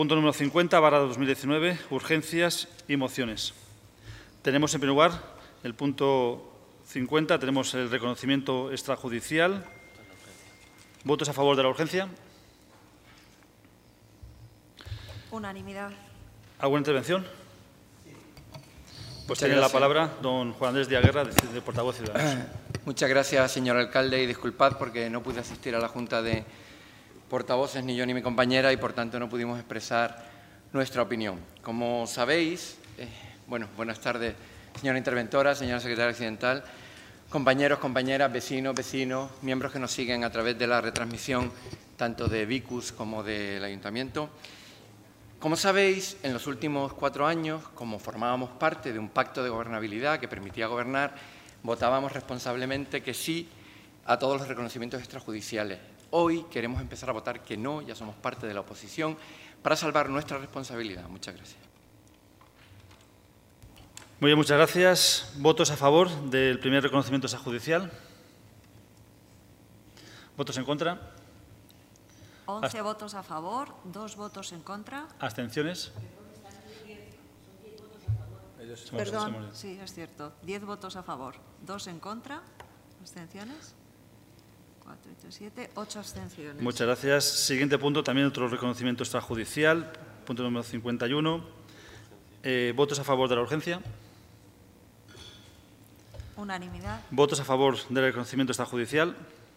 Punto número 50/2019, urgencias y mociones. Tenemos, en primer lugar, el punto 50, tenemos el reconocimiento extrajudicial. ¿Votos a favor de la urgencia? Unanimidad. ¿Alguna intervención? Pues tiene la palabra don Juan Andrés Díaz Guerra, de portavoz Ciudadanos. Muchas gracias, señor alcalde, y disculpad porque no pude asistir a la Junta de Portavoces, ni yo ni mi compañera, y por tanto no pudimos expresar nuestra opinión. Como sabéis, buenas tardes, señora interventora, señora secretaria accidental, compañeros, compañeras, vecinos, miembros que nos siguen a través de la retransmisión tanto de Vicus como del Ayuntamiento. Como sabéis, en los últimos 4 años, como formábamos parte de un pacto de gobernabilidad que permitía gobernar, votábamos responsablemente que sí a todos los reconocimientos extrajudiciales. Hoy queremos empezar a votar que no, ya somos parte de la oposición, para salvar nuestra responsabilidad. Muchas gracias. Muy bien, muchas gracias. ¿Votos a favor del primer reconocimiento extrajudicial? ¿Votos en contra? 11 votos a favor, 2 votos en contra. ¿Abstenciones? Perdón, sí, es cierto. 10 votos a favor, 2 en contra. ¿Abstenciones? 4, 8, 7, 8 abstenciones. Muchas gracias. Siguiente punto, también otro reconocimiento extrajudicial. Punto número 51. ¿Votos a favor de la urgencia? Unanimidad. ¿Votos a favor del reconocimiento extrajudicial?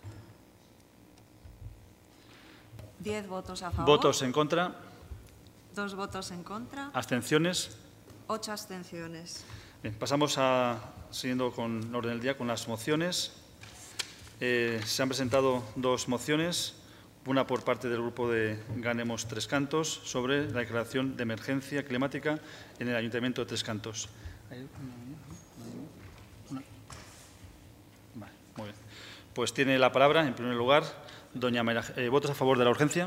10 votos a favor. ¿Votos en contra? 2 votos en contra. ¿Abstenciones? 8 abstenciones. Bien, pasamos siguiendo con el orden del día, con las mociones. Se han presentado 2 mociones, una por parte del grupo de Ganemos Tres Cantos sobre la declaración de emergencia climática en el Ayuntamiento de Tres Cantos. Vale, muy bien. Pues tiene la palabra, en primer lugar, doña María. ¿Votos a favor de la urgencia?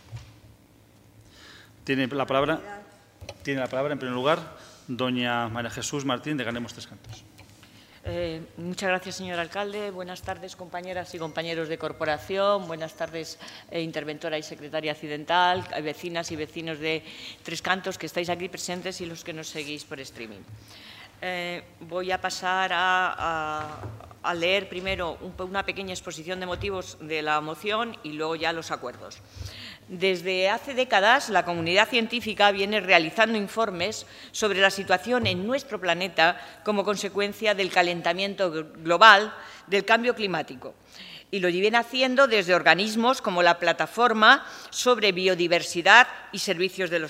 Tiene la palabra, en primer lugar, doña María Jesús Martín, de Ganemos Tres Cantos. Muchas gracias, señor alcalde. Buenas tardes, compañeras y compañeros de corporación. Buenas tardes, interventora y secretaria accidental, vecinas y vecinos de Tres Cantos que estáis aquí presentes y los que nos seguís por streaming. Voy a pasar a leer primero una pequeña exposición de motivos de la moción y luego ya los acuerdos. Desde hace décadas, la comunidad científica viene realizando informes sobre la situación en nuestro planeta como consecuencia del calentamiento global, del cambio climático. Y lo viene haciendo desde organismos como la Plataforma sobre Biodiversidad y Servicios de los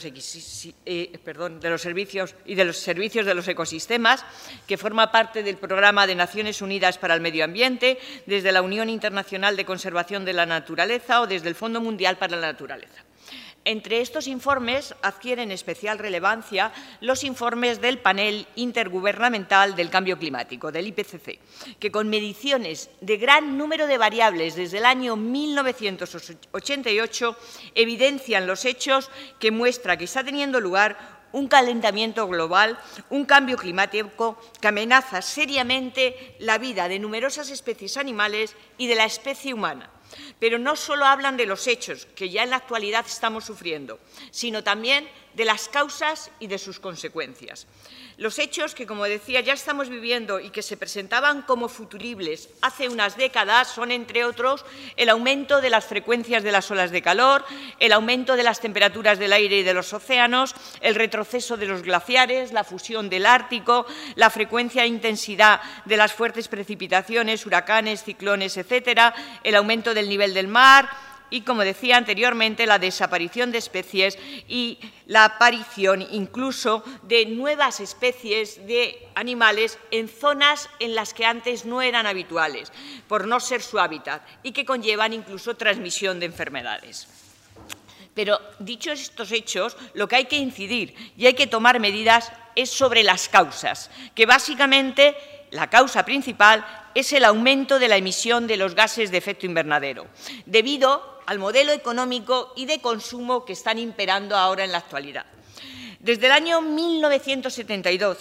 Servicios de los Ecosistemas, que forma parte del Programa de Naciones Unidas para el Medio Ambiente, desde la Unión Internacional de Conservación de la Naturaleza o desde el Fondo Mundial para la Naturaleza. Entre estos informes adquieren especial relevancia los informes del Panel Intergubernamental del Cambio Climático, del IPCC, que con mediciones de gran número de variables desde el año 1988 evidencian los hechos que muestran que está teniendo lugar un calentamiento global, un cambio climático que amenaza seriamente la vida de numerosas especies animales y de la especie humana. Pero no solo hablan de los hechos que ya en la actualidad estamos sufriendo, sino también de las causas y de sus consecuencias. Los hechos que, como decía, ya estamos viviendo y que se presentaban como futuribles hace unas décadas son, entre otros, el aumento de las frecuencias de las olas de calor, el aumento de las temperaturas del aire y de los océanos, el retroceso de los glaciares, la fusión del Ártico, la frecuencia e intensidad de las fuertes precipitaciones, huracanes, ciclones, etcétera, el aumento del nivel del mar y, como decía anteriormente, la desaparición de especies y la aparición incluso de nuevas especies de animales en zonas en las que antes no eran habituales, por no ser su hábitat, y que conllevan incluso transmisión de enfermedades. Pero, dichos estos hechos, lo que hay que incidir y hay que tomar medidas es sobre las causas, que básicamente la causa principal es el aumento de la emisión de los gases de efecto invernadero, debido al modelo económico y de consumo que están imperando ahora en la actualidad. Desde el año 1972,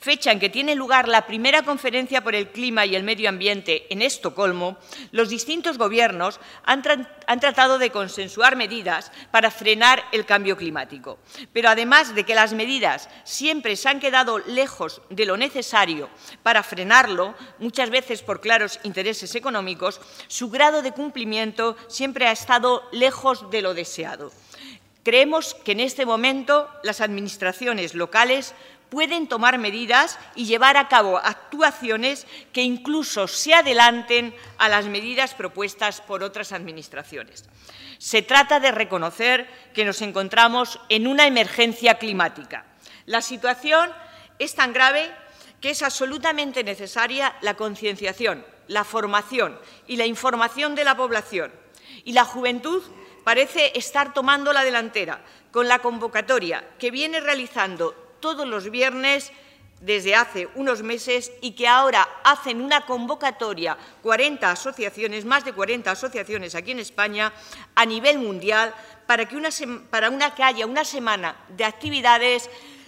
fecha en que tiene lugar la primera conferencia por el clima y el medio ambiente en Estocolmo, los distintos gobiernos han tratado de consensuar medidas para frenar el cambio climático. Pero además de que las medidas siempre se han quedado lejos de lo necesario para frenarlo, muchas veces por claros intereses económicos, su grado de cumplimiento siempre ha estado lejos de lo deseado. Creemos que en este momento las administraciones locales pueden tomar medidas y llevar a cabo actuaciones que incluso se adelanten a las medidas propuestas por otras administraciones. Se trata de reconocer que nos encontramos en una emergencia climática. La situación es tan grave que es absolutamente necesaria la concienciación, la formación y la información de la población. Y la juventud parece estar tomando la delantera con la convocatoria que viene realizando todos los viernes desde hace unos meses y que ahora hacen una convocatoria 40 asociaciones, más de 40 asociaciones aquí en España a nivel mundial para que haya una semana de actividades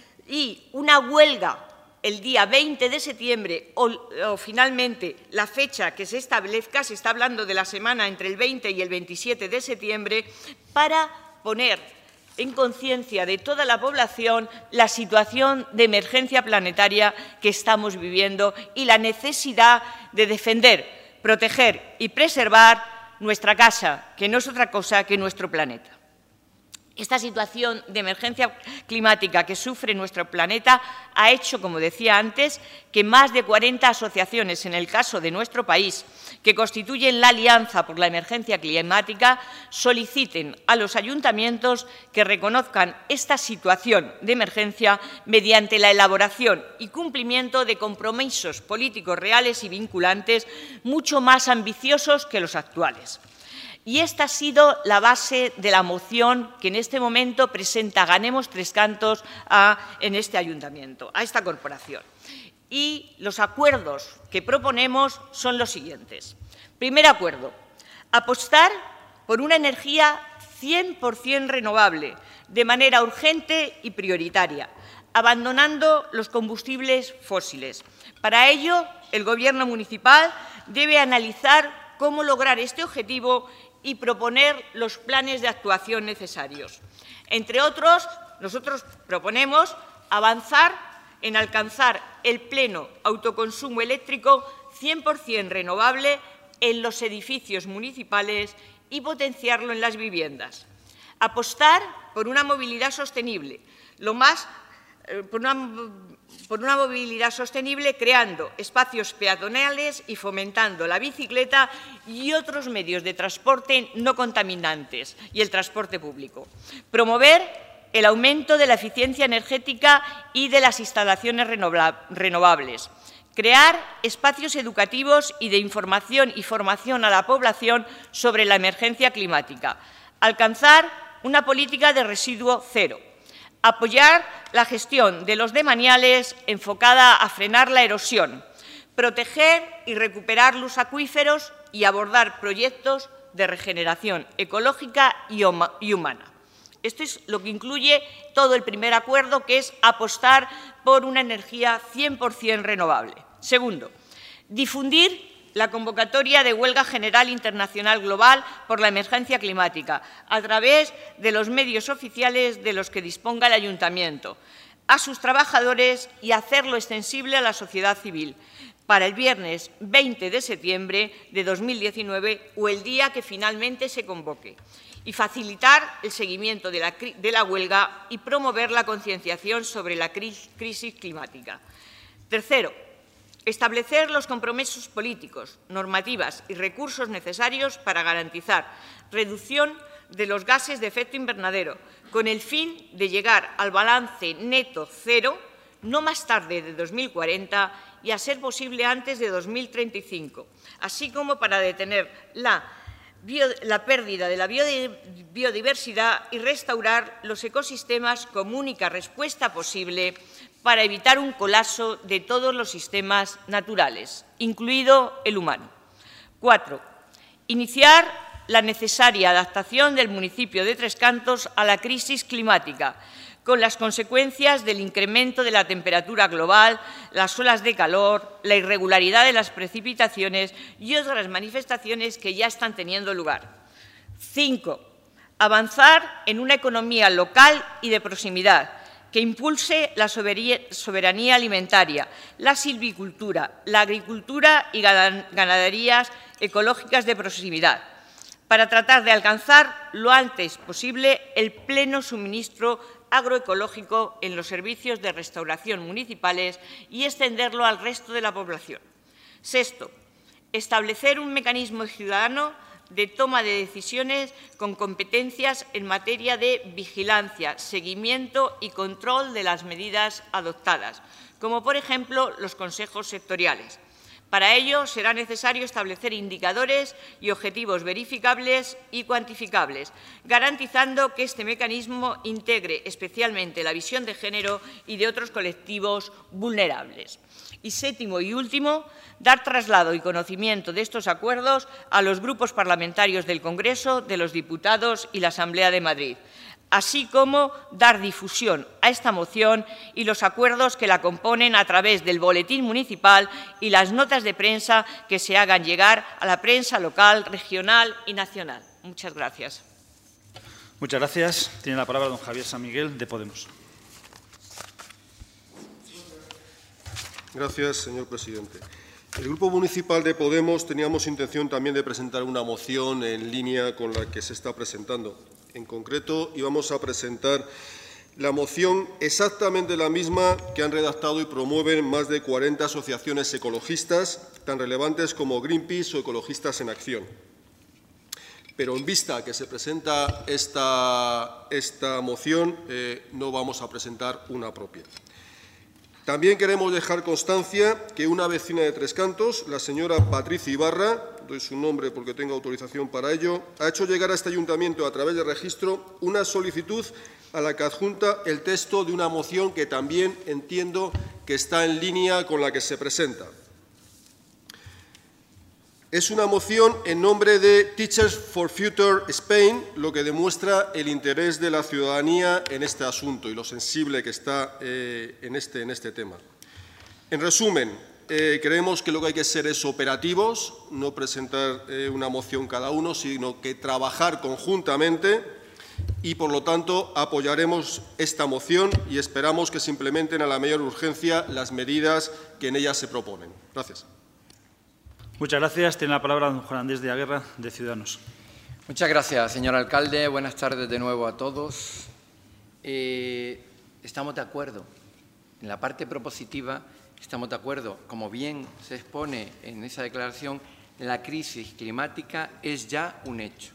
y una huelga el día 20 de septiembre o finalmente la fecha que se establezca, se está hablando de la semana entre el 20 y el 27 de septiembre, para poner en conciencia de toda la población la situación de emergencia planetaria que estamos viviendo y la necesidad de defender, proteger y preservar nuestra casa, que no es otra cosa que nuestro planeta. Esta situación de emergencia climática que sufre nuestro planeta ha hecho, como decía antes, que más de 40 asociaciones, en el caso de nuestro país, que constituyen la Alianza por la Emergencia Climática, soliciten a los ayuntamientos que reconozcan esta situación de emergencia mediante la elaboración y cumplimiento de compromisos políticos reales y vinculantes mucho más ambiciosos que los actuales. Y esta ha sido la base de la moción que en este momento presenta Ganemos Tres Cantos en este ayuntamiento, a esta corporación. Y los acuerdos que proponemos son los siguientes. Primer acuerdo, apostar por una energía 100% renovable, de manera urgente y prioritaria, abandonando los combustibles fósiles. Para ello, el Gobierno municipal debe analizar cómo lograr este objetivo y proponer los planes de actuación necesarios. Entre otros, nosotros proponemos avanzar en alcanzar el pleno autoconsumo eléctrico 100% renovable en los edificios municipales y potenciarlo en las viviendas. Apostar por una movilidad sostenible, por una movilidad sostenible creando espacios peatonales y fomentando la bicicleta y otros medios de transporte no contaminantes y el transporte público. Promover el aumento de la eficiencia energética y de las instalaciones renovables. Crear espacios educativos y de información y formación a la población sobre la emergencia climática. Alcanzar una política de residuo cero. Apoyar la gestión de los desmaniales enfocada a frenar la erosión, proteger y recuperar los acuíferos y abordar proyectos de regeneración ecológica y humana. Esto es lo que incluye todo el primer acuerdo, que es apostar por una energía 100% renovable. Segundo, difundir la convocatoria de huelga general internacional global por la emergencia climática a través de los medios oficiales de los que disponga el Ayuntamiento, a sus trabajadores y hacerlo extensible a la sociedad civil para el viernes 20 de septiembre de 2019 o el día que finalmente se convoque, y facilitar el seguimiento de la huelga y promover la concienciación sobre la crisis climática. Tercero, establecer los compromisos políticos, normativas y recursos necesarios para garantizar reducción de los gases de efecto invernadero, con el fin de llegar al balance neto cero no más tarde de 2040 y, a ser posible, antes de 2035, así como para detener la pérdida de la biodiversidad y restaurar los ecosistemas como única respuesta posible para evitar un colapso de todos los sistemas naturales, incluido el humano. 4. Iniciar la necesaria adaptación del municipio de Tres Cantos a la crisis climática, con las consecuencias del incremento de la temperatura global, las olas de calor, la irregularidad de las precipitaciones y otras manifestaciones que ya están teniendo lugar. 5. Avanzar en una economía local y de proximidad que impulse la soberanía alimentaria, la silvicultura, la agricultura y ganaderías ecológicas de proximidad, para tratar de alcanzar lo antes posible el pleno suministro agroecológico en los servicios de restauración municipales y extenderlo al resto de la población. 6. Establecer un mecanismo ciudadano de toma de decisiones con competencias en materia de vigilancia, seguimiento y control de las medidas adoptadas, como por ejemplo los consejos sectoriales. Para ello será necesario establecer indicadores y objetivos verificables y cuantificables, garantizando que este mecanismo integre especialmente la visión de género y de otros colectivos vulnerables. Y 7. y último, dar traslado y conocimiento de estos acuerdos a los grupos parlamentarios del Congreso, de los Diputados y la Asamblea de Madrid, así como dar difusión a esta moción y los acuerdos que la componen a través del boletín municipal y las notas de prensa que se hagan llegar a la prensa local, regional y nacional. Muchas gracias. Muchas gracias. Tiene la palabra don Javier San Miguel, de Podemos. Gracias, señor presidente. El Grupo Municipal de Podemos teníamos intención también de presentar una moción en línea con la que se está presentando. En concreto, íbamos a presentar la moción exactamente la misma que han redactado y promueven más de 40 asociaciones ecologistas, tan relevantes como Greenpeace o Ecologistas en Acción. Pero en vista que se presenta esta moción, no vamos a presentar una propia. También queremos dejar constancia que una vecina de Tres Cantos, la señora Patricia Ibarra, doy su nombre porque tengo autorización para ello, ha hecho llegar a este ayuntamiento a través de registro una solicitud a la que adjunta el texto de una moción que también entiendo que está en línea con la que se presenta. Es una moción en nombre de Teachers for Future Spain, lo que demuestra el interés de la ciudadanía en este asunto y lo sensible que está en este tema. En resumen, creemos que lo que hay que ser es operativos, no presentar una moción cada uno, sino que trabajar conjuntamente y, por lo tanto, apoyaremos esta moción y esperamos que se implementen a la mayor urgencia las medidas que en ella se proponen. Gracias. Muchas gracias. Tiene la palabra don Juan Andrés de Aguerra, de Ciudadanos. Muchas gracias, señor alcalde. Buenas tardes de nuevo a todos. Estamos de acuerdo. En la parte propositiva estamos de acuerdo. Como bien se expone en esa declaración, la crisis climática es ya un hecho,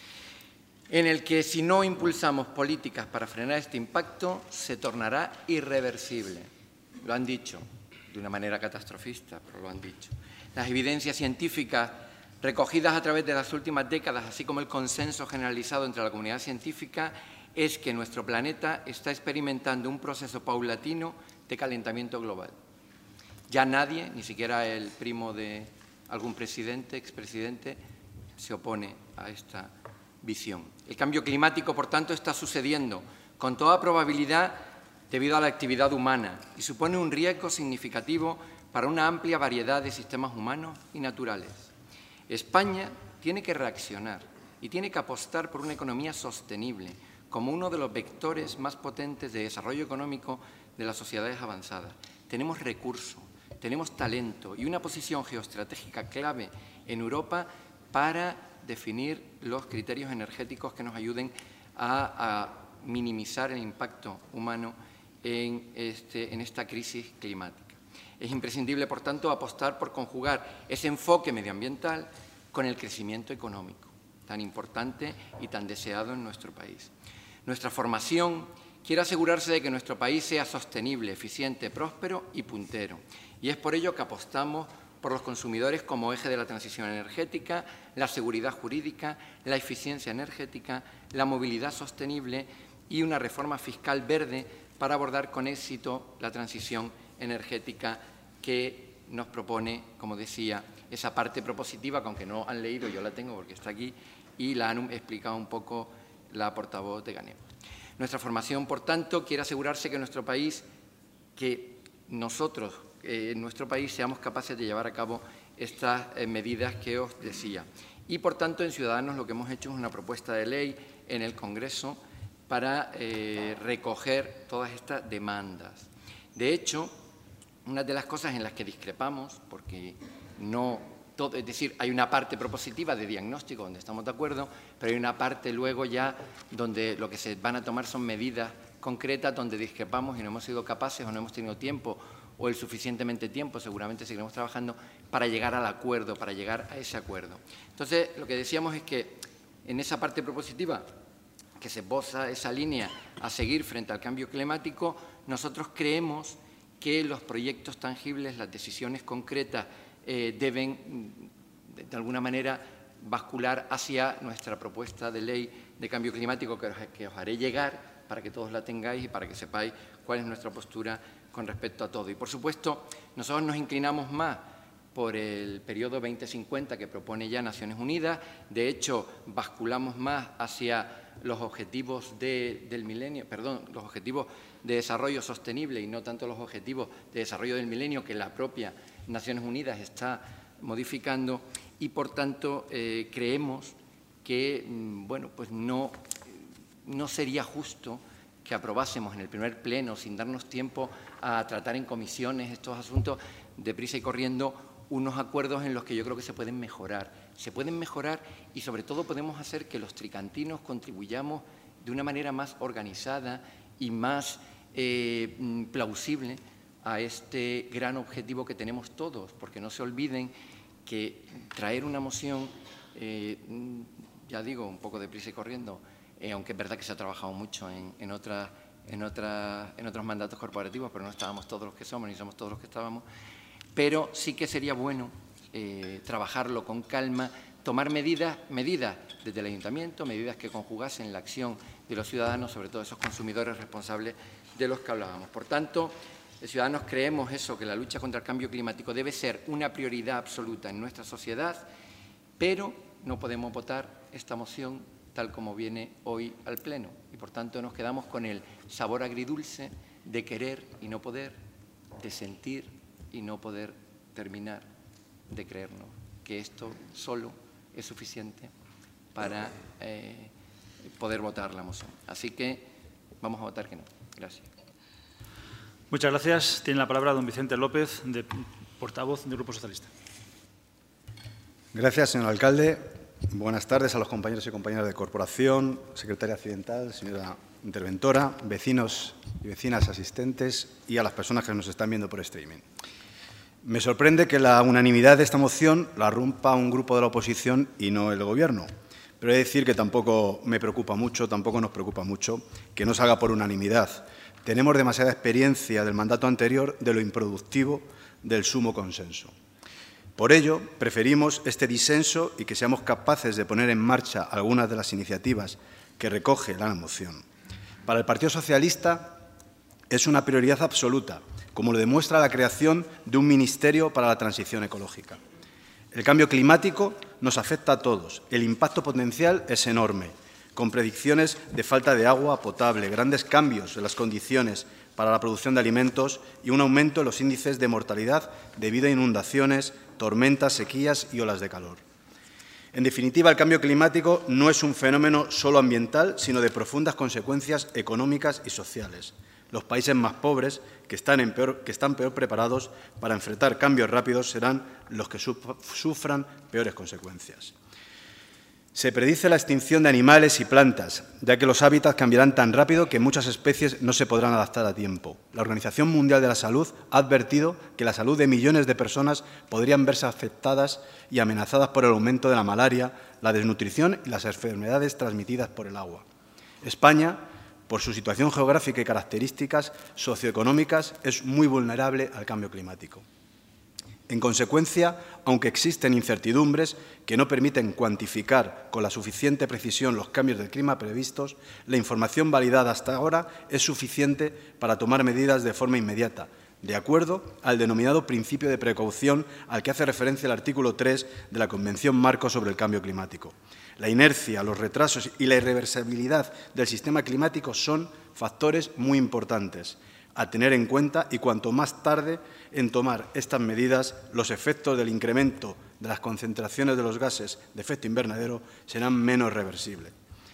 en el que si no impulsamos políticas para frenar este impacto, se tornará irreversible. Lo han dicho de una manera catastrofista, pero lo han dicho. Las evidencias científicas recogidas a través de las últimas décadas, así como el consenso generalizado entre la comunidad científica, es que nuestro planeta está experimentando un proceso paulatino de calentamiento global. Ya nadie, ni siquiera el primo de algún presidente, expresidente, se opone a esta visión. El cambio climático, por tanto, está sucediendo con toda probabilidad debido a la actividad humana y supone un riesgo significativo para una amplia variedad de sistemas humanos y naturales. España tiene que reaccionar y tiene que apostar por una economía sostenible como uno de los vectores más potentes de desarrollo económico de las sociedades avanzadas. Tenemos recursos, tenemos talento y una posición geoestratégica clave en Europa para definir los criterios energéticos que nos ayuden a minimizar el impacto humano en esta crisis climática. Es imprescindible, por tanto, apostar por conjugar ese enfoque medioambiental con el crecimiento económico, tan importante y tan deseado en nuestro país. Nuestra formación quiere asegurarse de que nuestro país sea sostenible, eficiente, próspero y puntero. Y es por ello que apostamos por los consumidores como eje de la transición energética, la seguridad jurídica, la eficiencia energética, la movilidad sostenible y una reforma fiscal verde para abordar con éxito la transición energética que nos propone, como decía, esa parte propositiva, que aunque no han leído, yo la tengo porque está aquí, y la han explicado un poco la portavoz de Ganemos. Nuestra formación, por tanto, quiere asegurarse que nuestro país, nosotros, en nuestro país, seamos capaces de llevar a cabo estas medidas que os decía. Y, por tanto, en Ciudadanos lo que hemos hecho es una propuesta de ley en el Congreso para recoger todas estas demandas. De hecho, una de las cosas en las que discrepamos, porque no todo, es decir, hay una parte propositiva de diagnóstico donde estamos de acuerdo, pero hay una parte luego ya donde lo que se van a tomar son medidas concretas donde discrepamos y no hemos sido capaces o no hemos tenido tiempo o el suficientemente tiempo, seguramente seguiremos trabajando, para llegar al acuerdo, para llegar a ese acuerdo. Entonces, lo que decíamos es que en esa parte propositiva que se esboza esa línea a seguir frente al cambio climático, nosotros creemos que los proyectos tangibles, las decisiones concretas, deben, de alguna manera, bascular hacia nuestra propuesta de ley de cambio climático que os haré llegar para que todos la tengáis y para que sepáis cuál es nuestra postura con respecto a todo. Y, por supuesto, nosotros nos inclinamos más por el periodo 2050 que propone ya Naciones Unidas. De hecho, basculamos más hacia los objetivos del milenio, los objetivos de desarrollo sostenible y no tanto los objetivos de desarrollo del milenio que la propia Naciones Unidas está modificando y, por tanto, creemos que bueno, pues no sería justo que aprobásemos en el primer pleno, sin darnos tiempo a tratar en comisiones estos asuntos deprisa y corriendo, unos acuerdos en los que yo creo que se pueden mejorar. Se pueden mejorar y, sobre todo, podemos hacer que los tricantinos contribuyamos de una manera más organizada y más plausible a este gran objetivo que tenemos todos, porque no se olviden que traer una moción, ya digo, un poco deprisa y corriendo, aunque es verdad que se ha trabajado mucho en otros mandatos corporativos, pero no estábamos todos los que somos, ni somos todos los que estábamos, pero sí que sería bueno trabajarlo con calma, tomar medidas desde el Ayuntamiento, medidas que conjugasen la acción de los ciudadanos, sobre todo esos consumidores responsables de los que hablábamos. Por tanto, los ciudadanos creemos eso, que la lucha contra el cambio climático debe ser una prioridad absoluta en nuestra sociedad, pero no podemos votar esta moción tal como viene hoy al Pleno. Y, por tanto, nos quedamos con el sabor agridulce de querer y no poder, de sentir y no poder terminar de creernos que esto solo es suficiente para poder votar la moción. Así que vamos a votar que no. Gracias. Muchas gracias. Tiene la palabra don Vicente López, portavoz del Grupo Socialista. Gracias, señor alcalde. Buenas tardes a los compañeros y compañeras de corporación, secretaria accidental, señora interventora, vecinos y vecinas asistentes y a las personas que nos están viendo por streaming. Me sorprende que la unanimidad de esta moción la rompa un grupo de la oposición y no el Gobierno. Pero he de decir que tampoco me preocupa mucho, tampoco nos preocupa mucho que no salga por unanimidad. Tenemos demasiada experiencia del mandato anterior de lo improductivo del sumo consenso. Por ello, preferimos este disenso y que seamos capaces de poner en marcha algunas de las iniciativas que recoge la moción. Para el Partido Socialista es una prioridad absoluta, como lo demuestra la creación de un Ministerio para la Transición Ecológica. El cambio climático nos afecta a todos. El impacto potencial es enorme, con predicciones de falta de agua potable, grandes cambios en las condiciones para la producción de alimentos y un aumento en los índices de mortalidad debido a inundaciones, tormentas, sequías y olas de calor. En definitiva, el cambio climático no es un fenómeno solo ambiental, sino de profundas consecuencias económicas y sociales. Los países más pobres, que están peor preparados para enfrentar cambios rápidos, serán los que sufran peores consecuencias. Se predice la extinción de animales y plantas, ya que los hábitats cambiarán tan rápido que muchas especies no se podrán adaptar a tiempo. La Organización Mundial de la Salud ha advertido que la salud de millones de personas podrían verse afectadas y amenazadas por el aumento de la malaria, la desnutrición y las enfermedades transmitidas por el agua. España, por su situación geográfica y características socioeconómicas, es muy vulnerable al cambio climático. En consecuencia, aunque existen incertidumbres que no permiten cuantificar con la suficiente precisión los cambios del clima previstos, la información validada hasta ahora es suficiente para tomar medidas de forma inmediata, de acuerdo al denominado principio de precaución al que hace referencia el artículo 3 de la Convención Marco sobre el Cambio Climático. La inercia, los retrasos y la irreversibilidad del sistema climático son factores muy importantes a tener en cuenta, y cuanto más tarde en tomar estas medidas, los efectos del incremento de las concentraciones de los gases de efecto invernadero serán menos reversibles.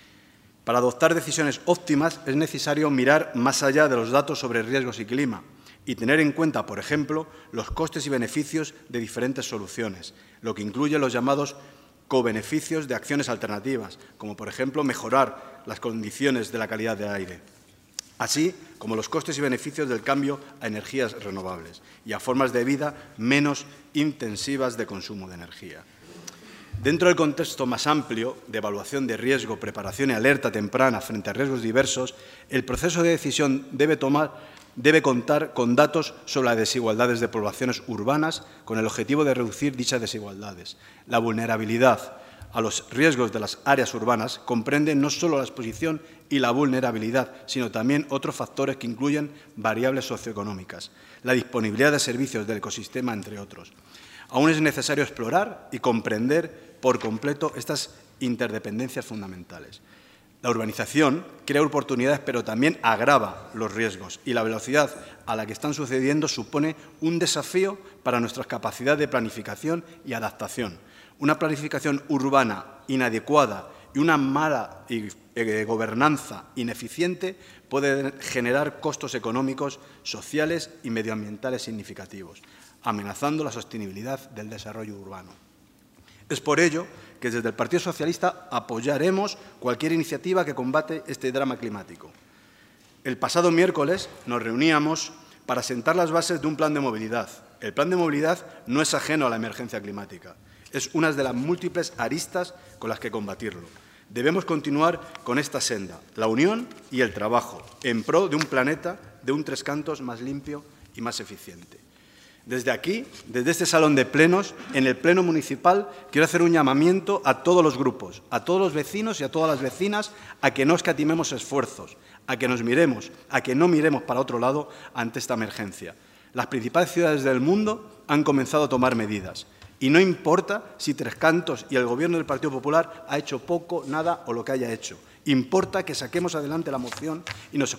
Para adoptar decisiones óptimas es necesario mirar más allá de los datos sobre riesgos y clima y tener en cuenta, por ejemplo, los costes y beneficios de diferentes soluciones, lo que incluye los llamados cobeneficios de acciones alternativas, como por ejemplo mejorar las condiciones de la calidad del aire, así como los costes y beneficios del cambio a energías renovables y a formas de vida menos intensivas de consumo de energía. Dentro del contexto más amplio de evaluación de riesgo, preparación y alerta temprana frente a riesgos diversos, el proceso de decisión debe contar con datos sobre las desigualdades de poblaciones urbanas con el objetivo de reducir dichas desigualdades. La vulnerabilidad a los riesgos de las áreas urbanas comprende no solo la exposición y la vulnerabilidad, sino también otros factores que incluyen variables socioeconómicas, la disponibilidad de servicios del ecosistema, entre otros. Aún es necesario explorar y comprender por completo estas interdependencias fundamentales. La urbanización crea oportunidades, pero también agrava los riesgos, y la velocidad a la que están sucediendo supone un desafío para nuestra capacidad de planificación y adaptación. Una planificación urbana inadecuada y una mala gobernanza ineficiente puede generar costos económicos, sociales y medioambientales significativos, amenazando la sostenibilidad del desarrollo urbano. Es por ello que desde el Partido Socialista apoyaremos cualquier iniciativa que combate este drama climático. El pasado miércoles nos reuníamos para sentar las bases de un plan de movilidad. El plan de movilidad no es ajeno a la emergencia climática. Es una de las múltiples aristas con las que combatirlo. Debemos continuar con esta senda, la unión y el trabajo, en pro de un planeta de un Tres Cantos más limpio y más eficiente. Desde aquí, desde este salón de plenos, en el pleno municipal, quiero hacer un llamamiento a todos los grupos, a todos los vecinos y a todas las vecinas, a que no escatimemos esfuerzos, a que nos miremos, a que no miremos para otro lado ante esta emergencia. Las principales ciudades del mundo han comenzado a tomar medidas. Y no importa si Tres Cantos y el Gobierno del Partido Popular ha hecho poco, nada o lo que haya hecho. Importa que saquemos adelante la moción y nos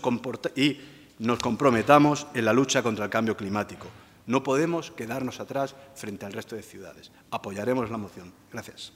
comprometamos en la lucha contra el cambio climático. No podemos quedarnos atrás frente al resto de ciudades. Apoyaremos la moción. Gracias.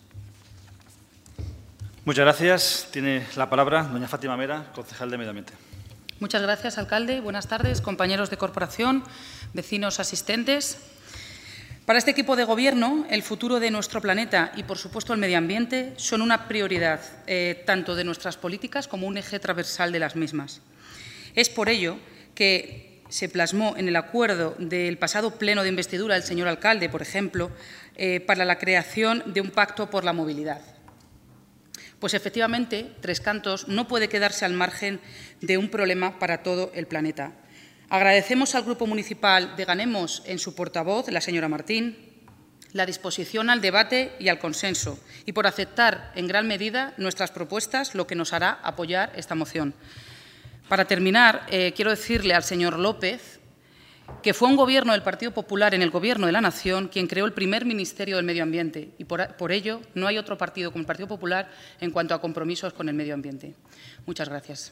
Muchas gracias. Tiene la palabra doña Fátima Mera, concejal de Medio Ambiente. Muchas gracias, alcalde. Buenas tardes, compañeros de corporación, vecinos asistentes. Para este equipo de Gobierno, el futuro de nuestro planeta y, por supuesto, el medio ambiente son una prioridad tanto de nuestras políticas como un eje transversal de las mismas. Es por ello que se plasmó en el acuerdo del pasado pleno de investidura del señor alcalde, por ejemplo, para la creación de un pacto por la movilidad. Pues, efectivamente, Tres Cantos no puede quedarse al margen de un problema para todo el planeta. Agradecemos al Grupo Municipal de Ganemos, en su portavoz, la señora Martín, la disposición al debate y al consenso y por aceptar en gran medida nuestras propuestas, lo que nos hará apoyar esta moción. Para terminar, quiero decirle al señor López que fue un Gobierno del Partido Popular en el Gobierno de la Nación quien creó el primer Ministerio del Medio Ambiente y por ello no hay otro partido como el Partido Popular en cuanto a compromisos con el medio ambiente. Muchas gracias.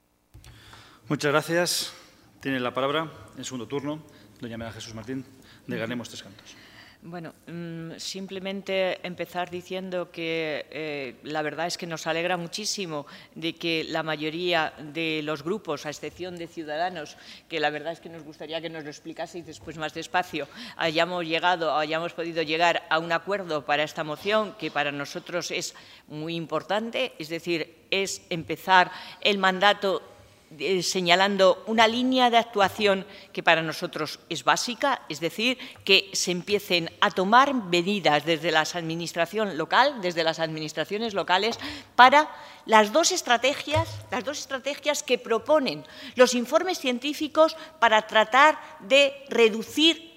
Muchas gracias. Tiene la palabra, en segundo turno, doña María Jesús Martín, de Ganemos Tres Cantos. Bueno, simplemente empezar diciendo que la verdad es que nos alegra muchísimo de que la mayoría de los grupos, a excepción de Ciudadanos, que la verdad es que nos gustaría que nos lo explicaseis después más despacio, hayamos podido llegar a un acuerdo para esta moción, que para nosotros es muy importante, es decir, es empezar el mandato señalando una línea de actuación que para nosotros es básica, es decir, que se empiecen a tomar medidas desde la administración local, desde las administraciones locales, para las dos estrategias que proponen los informes científicos para tratar de reducir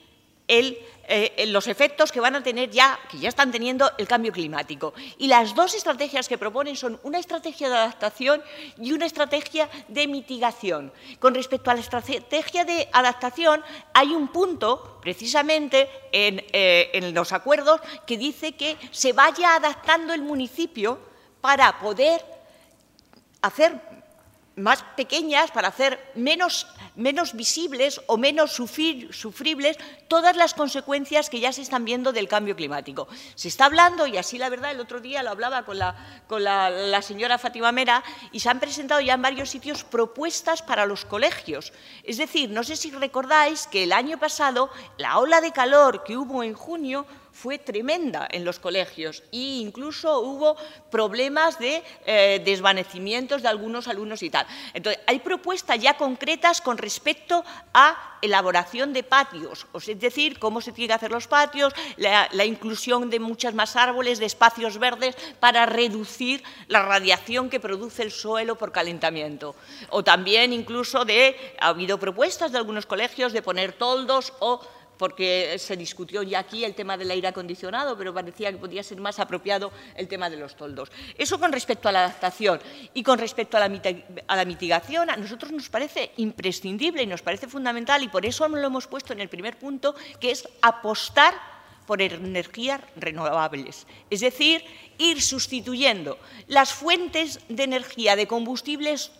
los efectos que van a tener que ya están teniendo el cambio climático. Y las dos estrategias que proponen son una estrategia de adaptación y una estrategia de mitigación. Con respecto a la estrategia de adaptación, hay un punto, precisamente, en los acuerdos que dice que se vaya adaptando el municipio para poder hacer más pequeñas, para hacer menos visibles o menos sufribles todas las consecuencias que ya se están viendo del cambio climático. Se está hablando, y así la verdad, el otro día lo hablaba con la señora Fátima Mera, y se han presentado ya en varios sitios propuestas para los colegios. Es decir, no sé si recordáis que el año pasado la ola de calor que hubo en junio fue tremenda en los colegios e incluso hubo problemas de desvanecimientos de algunos alumnos y tal. Entonces, hay propuestas ya concretas con respecto a elaboración de patios, es decir, cómo se tienen que hacer los patios, la inclusión de muchos más árboles, de espacios verdes para reducir la radiación que produce el suelo por calentamiento. O también incluso ha habido propuestas de algunos colegios de poner toldos porque se discutió ya aquí el tema del aire acondicionado, pero parecía que podía ser más apropiado el tema de los toldos. Eso con respecto a la adaptación. Y con respecto a la mitigación, a nosotros nos parece imprescindible y nos parece fundamental, y por eso lo hemos puesto en el primer punto, que es apostar por energías renovables. Es decir, ir sustituyendo las fuentes de energía de combustibles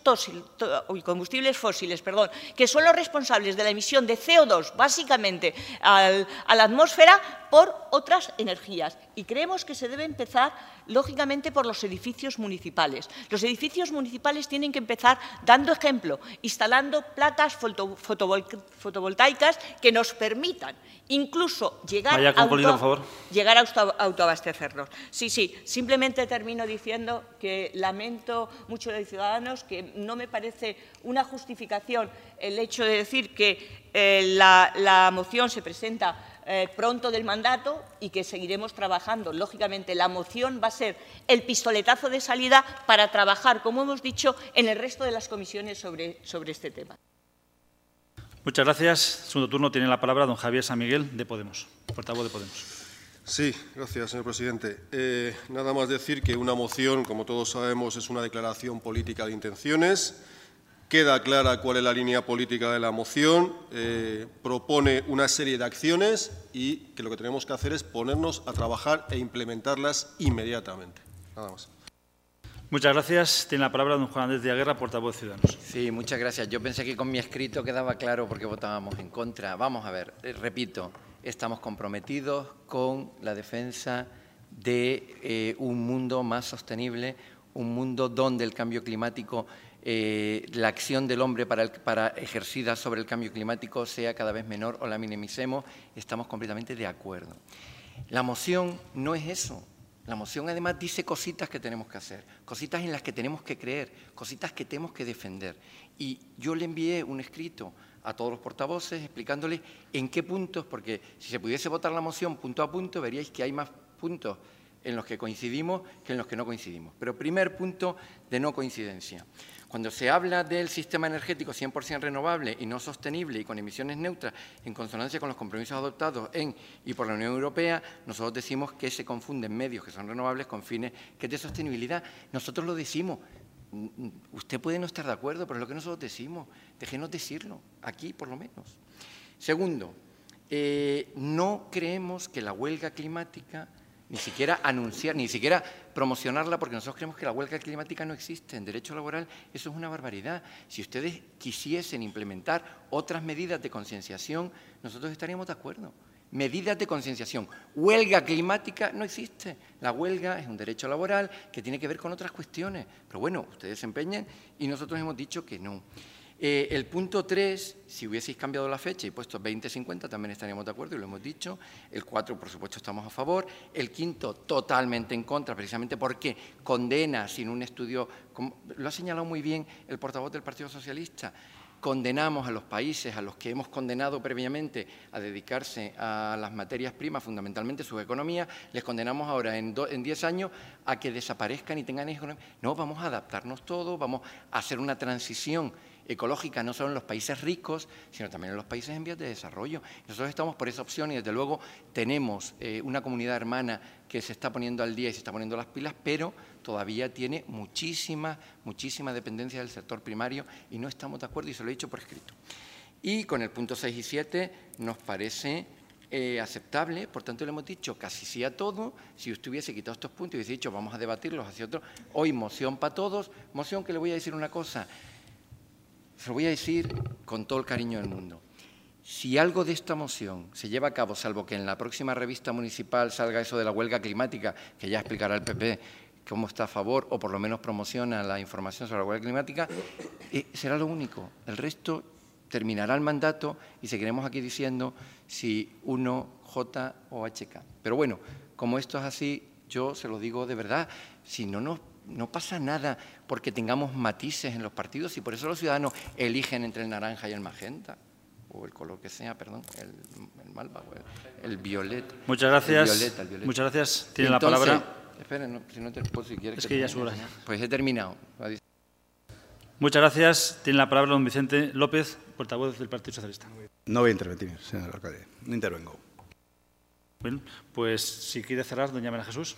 fósiles, que son los responsables de la emisión de CO2, básicamente, a la atmósfera, por otras energías. Y creemos que se debe empezar, lógicamente, por los edificios municipales. Los edificios municipales tienen que empezar dando ejemplo, instalando placas fotovoltaicas que nos permitan incluso llegar a autoabastecernos. Sí, simplemente termino diciendo que lamento mucho a los ciudadanos, que no me parece una justificación el hecho de decir que la moción se presenta pronto del mandato y que seguiremos trabajando. Lógicamente, la moción va a ser el pistoletazo de salida para trabajar, como hemos dicho, en el resto de las comisiones sobre este tema. Muchas gracias. Segundo turno tiene la palabra don Javier San Miguel, de Podemos, portavoz de Podemos. Sí, gracias, señor presidente. Nada más decir que una moción, como todos sabemos, es una declaración política de intenciones. Queda clara cuál es la línea política de la moción, propone una serie de acciones y que lo que tenemos que hacer es ponernos a trabajar e implementarlas inmediatamente. Nada más. Muchas gracias. Tiene la palabra don Juan Andrés de Aguerra, portavoz de Ciudadanos. Sí, muchas gracias. Yo pensé que con mi escrito quedaba claro por qué votábamos en contra. Vamos a ver, repito, estamos comprometidos con la defensa de un mundo más sostenible, un mundo donde el cambio climático, la acción del hombre para ejercida sobre el cambio climático sea cada vez menor o la minimicemos. Estamos completamente de acuerdo. La moción no es eso. La moción, además, dice cositas que tenemos que hacer, cositas en las que tenemos que creer, cositas que tenemos que defender. Y yo le envié un escrito a todos los portavoces explicándoles en qué puntos, porque si se pudiese votar la moción punto a punto, veríais que hay más puntos en los que coincidimos que en los que no coincidimos. Pero primer punto de no coincidencia. Cuando se habla del sistema energético 100% renovable y no sostenible y con emisiones neutras en consonancia con los compromisos adoptados en y por la Unión Europea, nosotros decimos que se confunden medios que son renovables con fines que es de sostenibilidad. Nosotros lo decimos. Usted puede no estar de acuerdo, pero es lo que nosotros decimos. Déjenos decirlo, aquí por lo menos. Segundo, no creemos que la huelga climática, ni siquiera anunciar, ni siquiera promocionarla, porque nosotros creemos que la huelga climática no existe. En derecho laboral eso es una barbaridad. Si ustedes quisiesen implementar otras medidas de concienciación, nosotros estaríamos de acuerdo. Medidas de concienciación. Huelga climática no existe. La huelga es un derecho laboral que tiene que ver con otras cuestiones. Pero bueno, ustedes se empeñan y nosotros hemos dicho que no. El punto 3, si hubieseis cambiado la fecha y puesto 2050, también estaríamos de acuerdo y lo hemos dicho. El 4, por supuesto, estamos a favor. El 5, totalmente en contra, precisamente porque condena sin un estudio, como lo ha señalado muy bien el portavoz del Partido Socialista. Condenamos a los países a los que hemos condenado previamente a dedicarse a las materias primas, fundamentalmente sus economías, les condenamos ahora en 10 años a que desaparezcan y tengan economía. No, vamos a adaptarnos todos, vamos a hacer una transición ecológica, no solo en los países ricos, sino también en los países en vías de desarrollo. Nosotros estamos por esa opción y, desde luego, tenemos una comunidad hermana que se está poniendo al día y se está poniendo las pilas, pero todavía tiene muchísima dependencia del sector primario y no estamos de acuerdo, y se lo he dicho por escrito. Y con el punto 6 y 7 nos parece aceptable, por tanto le hemos dicho casi sí a todo. Si usted hubiese quitado estos puntos y hubiese dicho vamos a debatirlos hacia otro, hoy moción para todos, moción que le voy a decir una cosa, se lo voy a decir con todo el cariño del mundo. Si algo de esta moción se lleva a cabo, salvo que en la próxima revista municipal salga eso de la huelga climática, que ya explicará el PP cómo está a favor, o por lo menos promociona la información sobre la huelga climática, será lo único. El resto terminará el mandato y seguiremos aquí diciendo si 1J o HK. Pero bueno, como esto es así, yo se lo digo de verdad, si no pasa nada porque tengamos matices en los partidos y por eso los ciudadanos eligen entre el naranja y el magenta, o el color que sea, perdón, el malva, el violeta. Muchas gracias. El violeta. Muchas gracias. Tiene la palabra. Espera, si no te puedo, si quieres. Es que ya es hora. Pues he terminado. Muchas gracias. Tiene la palabra don Vicente López, portavoz del Partido Socialista. No voy a intervenir, señor alcalde. No intervengo. Bien, pues si quiere cerrar, doña María Jesús.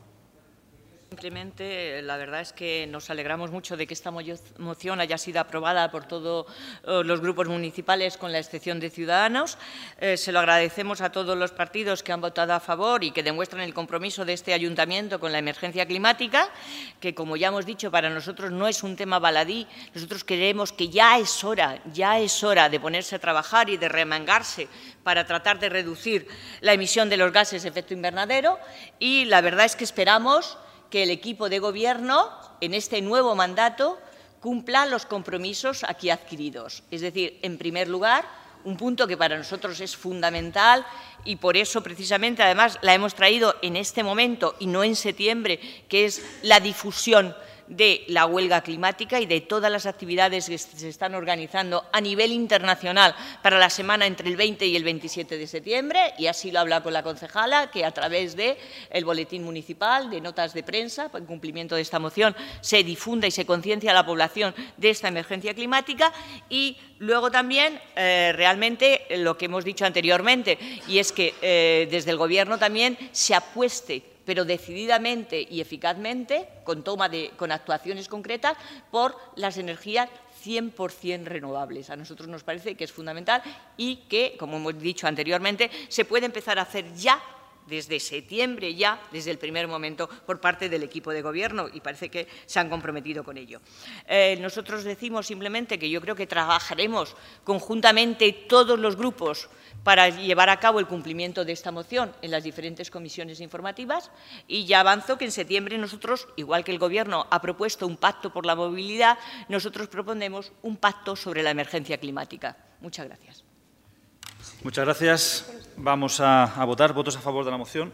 Simplemente, la verdad es que nos alegramos mucho de que esta moción haya sido aprobada por todos los grupos municipales, con la excepción de Ciudadanos. Se lo agradecemos a todos los partidos que han votado a favor y que demuestran el compromiso de este ayuntamiento con la emergencia climática, que, como ya hemos dicho, para nosotros no es un tema baladí. Nosotros creemos que ya es hora de ponerse a trabajar y de remangarse para tratar de reducir la emisión de los gases de efecto invernadero, y la verdad es que esperamos que el equipo de Gobierno, en este nuevo mandato, cumpla los compromisos aquí adquiridos. Es decir, en primer lugar, un punto que para nosotros es fundamental y por eso, precisamente, además, la hemos traído en este momento y no en septiembre, que es la difusión de la huelga climática y de todas las actividades que se están organizando a nivel internacional para la semana entre el 20 y el 27 de septiembre, y así lo habla con la concejala, que a través del boletín municipal, de notas de prensa, en cumplimiento de esta moción, se difunda y se conciencia a la población de esta emergencia climática. Y luego también, realmente, lo que hemos dicho anteriormente, y es que desde el Gobierno también se apueste, pero decididamente y eficazmente, con actuaciones concretas, por las energías 100% renovables. A nosotros nos parece que es fundamental y que, como hemos dicho anteriormente, se puede empezar a hacer ya, desde septiembre, ya desde el primer momento, por parte del equipo de Gobierno, y parece que se han comprometido con ello. Nosotros decimos simplemente que yo creo que trabajaremos conjuntamente todos los grupos para llevar a cabo el cumplimiento de esta moción en las diferentes comisiones informativas, y ya avanzo que en septiembre nosotros, igual que el Gobierno ha propuesto un pacto por la movilidad, nosotros proponemos un pacto sobre la emergencia climática. Muchas gracias. Muchas gracias. Vamos a votar. ¿Votos a favor de la moción?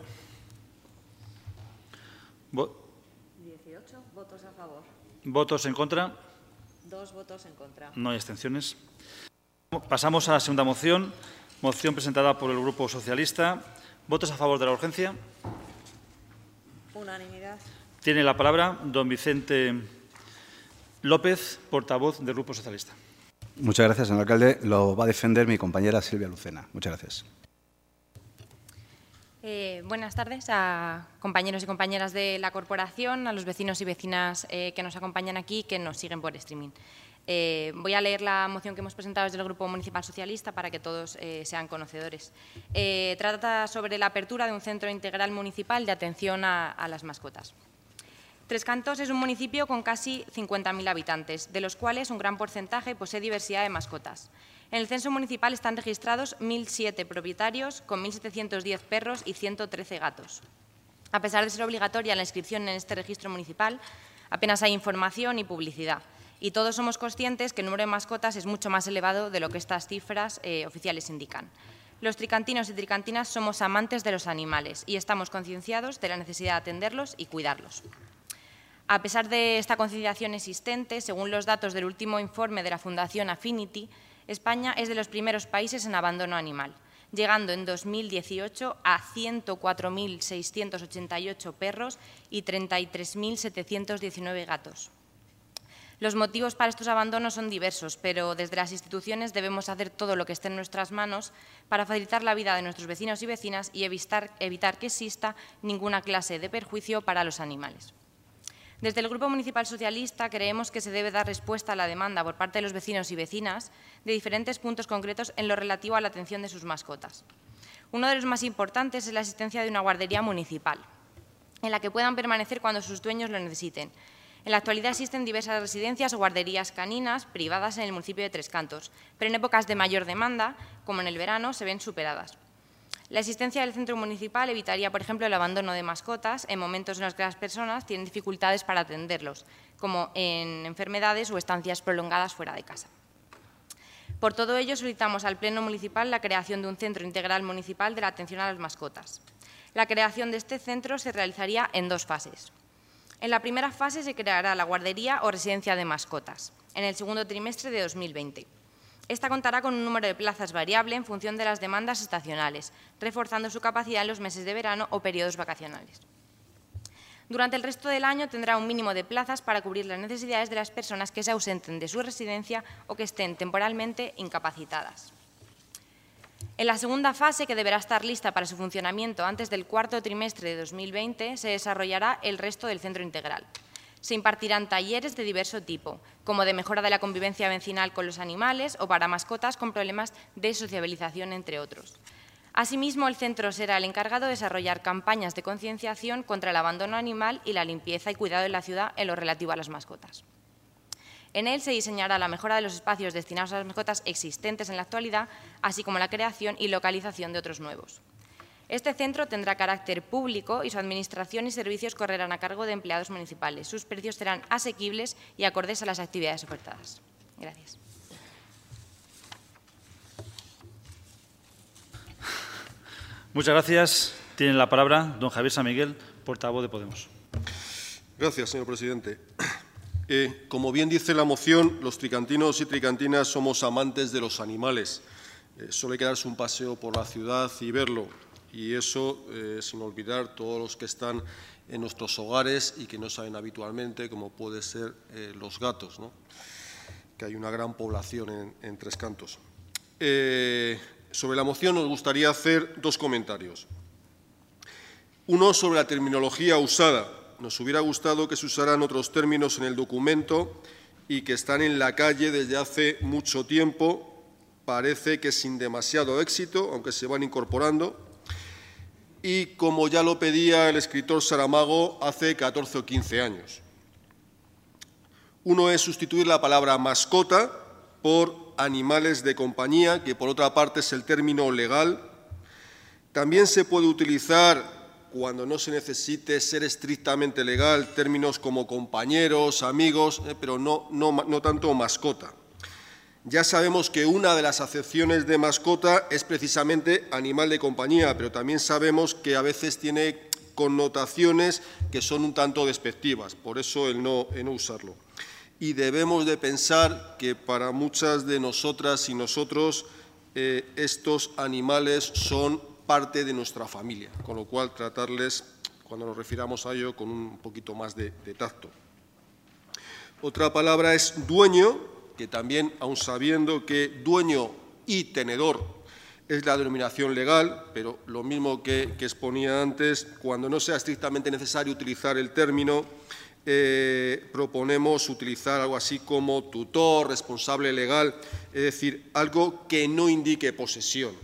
18 votos a favor. ¿Votos en contra? 2 votos en contra. No hay abstenciones. Pasamos a la segunda moción. Moción presentada por el Grupo Socialista. ¿Votos a favor de la urgencia? Unanimidad. Tiene la palabra don Vicente López, portavoz del Grupo Socialista. Muchas gracias, señor alcalde. Lo va a defender mi compañera Silvia Lucena. Muchas gracias. Buenas tardes a compañeros y compañeras de la corporación, a los vecinos y vecinas que nos acompañan aquí y que nos siguen por streaming. Voy a leer la moción que hemos presentado desde el Grupo Municipal Socialista para que todos sean conocedores. Trata sobre la apertura de un centro integral municipal de atención a las mascotas. Tres Cantos es un municipio con casi 50.000 habitantes, de los cuales un gran porcentaje posee diversidad de mascotas. En el censo municipal están registrados 1.007 propietarios, con 1.710 perros y 113 gatos. A pesar de ser obligatoria la inscripción en este registro municipal, apenas hay información y publicidad. Y todos somos conscientes que el número de mascotas es mucho más elevado de lo que estas cifras oficiales indican. Los tricantinos y tricantinas somos amantes de los animales y estamos concienciados de la necesidad de atenderlos y cuidarlos. A pesar de esta concienciación existente, según los datos del último informe de la Fundación Affinity, España es de los primeros países en abandono animal, llegando en 2018 a 104.688 perros y 33.719 gatos. Los motivos para estos abandonos son diversos, pero desde las instituciones debemos hacer todo lo que esté en nuestras manos para facilitar la vida de nuestros vecinos y vecinas y evitar que exista ninguna clase de perjuicio para los animales. Desde el Grupo Municipal Socialista creemos que se debe dar respuesta a la demanda por parte de los vecinos y vecinas de diferentes puntos concretos en lo relativo a la atención de sus mascotas. Uno de los más importantes es la existencia de una guardería municipal, en la que puedan permanecer cuando sus dueños lo necesiten. En la actualidad existen diversas residencias o guarderías caninas privadas en el municipio de Tres Cantos, pero en épocas de mayor demanda, como en el verano, se ven superadas. La existencia del centro municipal evitaría, por ejemplo, el abandono de mascotas en momentos en los que las personas tienen dificultades para atenderlos, como en enfermedades o estancias prolongadas fuera de casa. Por todo ello, solicitamos al Pleno Municipal la creación de un centro integral municipal de la atención a las mascotas. La creación de este centro se realizaría en 2 fases. En la primera fase se creará la guardería o residencia de mascotas, en el segundo trimestre de 2020. Esta contará con un número de plazas variable en función de las demandas estacionales, reforzando su capacidad en los meses de verano o periodos vacacionales. Durante el resto del año tendrá un mínimo de plazas para cubrir las necesidades de las personas que se ausenten de su residencia o que estén temporalmente incapacitadas. En la segunda fase, que deberá estar lista para su funcionamiento antes del cuarto trimestre de 2020, se desarrollará el resto del centro integral. Se impartirán talleres de diverso tipo, como de mejora de la convivencia vecinal con los animales o para mascotas con problemas de sociabilización, entre otros. Asimismo, el centro será el encargado de desarrollar campañas de concienciación contra el abandono animal y la limpieza y cuidado en la ciudad en lo relativo a las mascotas. En él se diseñará la mejora de los espacios destinados a las mascotas existentes en la actualidad, así como la creación y localización de otros nuevos. Este centro tendrá carácter público y su administración y servicios correrán a cargo de empleados municipales. Sus precios serán asequibles y acordes a las actividades ofertadas. Gracias. Muchas gracias. Tiene la palabra don Javier San Miguel, portavoz de Podemos. Gracias, señor presidente. Como bien dice la moción, los tricantinos y tricantinas somos amantes de los animales. Solo hay que darse un paseo por la ciudad y verlo. Y eso sin olvidar todos los que están en nuestros hogares y que no saben habitualmente, como puede ser los gatos, ¿no? Que hay una gran población en Tres Cantos. Sobre la moción nos gustaría hacer 2 comentarios. Uno sobre la terminología usada. Nos hubiera gustado que se usaran otros términos en el documento y que están en la calle desde hace mucho tiempo. Parece que sin demasiado éxito, aunque se van incorporando. Y como ya lo pedía el escritor Saramago hace 14 o 15 años. Uno es sustituir la palabra mascota por animales de compañía, que por otra parte es el término legal. También se puede utilizar, cuando no se necesite ser estrictamente legal, términos como compañeros, amigos, pero no tanto mascota. Ya sabemos que una de las acepciones de mascota es precisamente animal de compañía, pero también sabemos que a veces tiene connotaciones que son un tanto despectivas, por eso el no usarlo. Y debemos de pensar que para muchas de nosotras y nosotros estos animales son parte de nuestra familia, con lo cual tratarles, cuando nos refiramos a ello, con un poquito más de tacto. Otra palabra es dueño, que también, aun sabiendo que dueño y tenedor es la denominación legal, pero lo mismo que exponía antes, cuando no sea estrictamente necesario utilizar el término, proponemos utilizar algo así como tutor, responsable legal, es decir, algo que no indique posesión.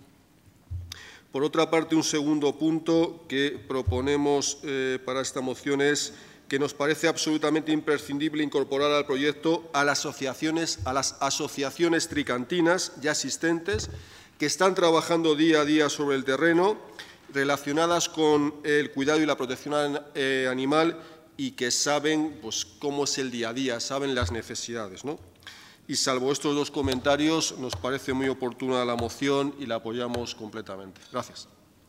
Por otra parte, un segundo punto que proponemos para esta moción es que nos parece absolutamente imprescindible incorporar al proyecto a las asociaciones tricantinas ya existentes que están trabajando día a día sobre el terreno, relacionadas con el cuidado y la protección animal y que saben pues, cómo es el día a día, saben las necesidades, ¿no? Y salvo estos 2 comentarios, nos parece muy oportuna la moción y la apoyamos completamente. Gracias.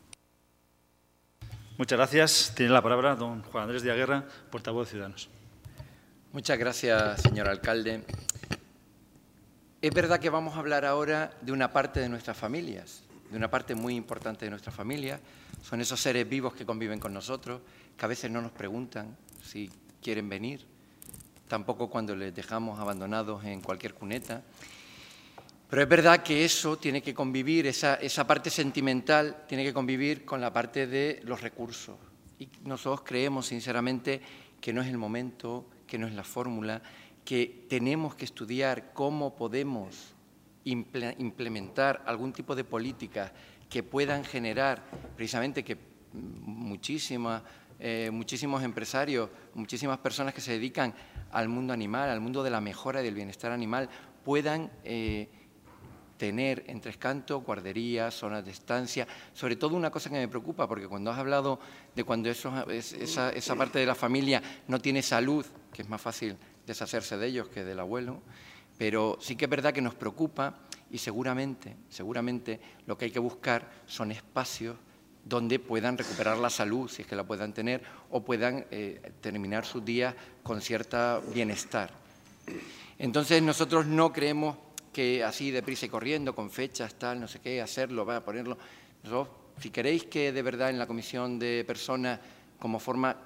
Muchas gracias. Tiene la palabra don Juan Andrés Diaguerra, portavoz de Ciudadanos. Muchas gracias, señor alcalde. Es verdad que vamos a hablar ahora de una parte de nuestras familias, de una parte muy importante de nuestra familia. Son esos seres vivos que conviven con nosotros, que a veces no nos preguntan si quieren venir, tampoco cuando les dejamos abandonados en cualquier cuneta. Pero es verdad que eso tiene que convivir, esa parte sentimental tiene que convivir con la parte de los recursos. Y nosotros creemos sinceramente que no es el momento, que no es la fórmula, que tenemos que estudiar cómo podemos implementar algún tipo de políticas que puedan generar precisamente que muchísimos empresarios, muchísimas personas que se dedican al mundo animal, al mundo de la mejora y del bienestar animal, puedan tener en Tres Cantos guarderías, zonas de estancia. Sobre todo una cosa que me preocupa, porque cuando has hablado de cuando esa parte de la familia no tiene salud, que es más fácil deshacerse de ellos que del abuelo, pero sí que es verdad que nos preocupa y seguramente lo que hay que buscar son espacios donde puedan recuperar la salud, si es que la puedan tener, o puedan terminar sus días con cierto bienestar. Entonces, nosotros no creemos que así deprisa y corriendo, con fechas, tal, no sé qué, hacerlo, va a ponerlo. Nosotros, si queréis que de verdad en la comisión de personas, como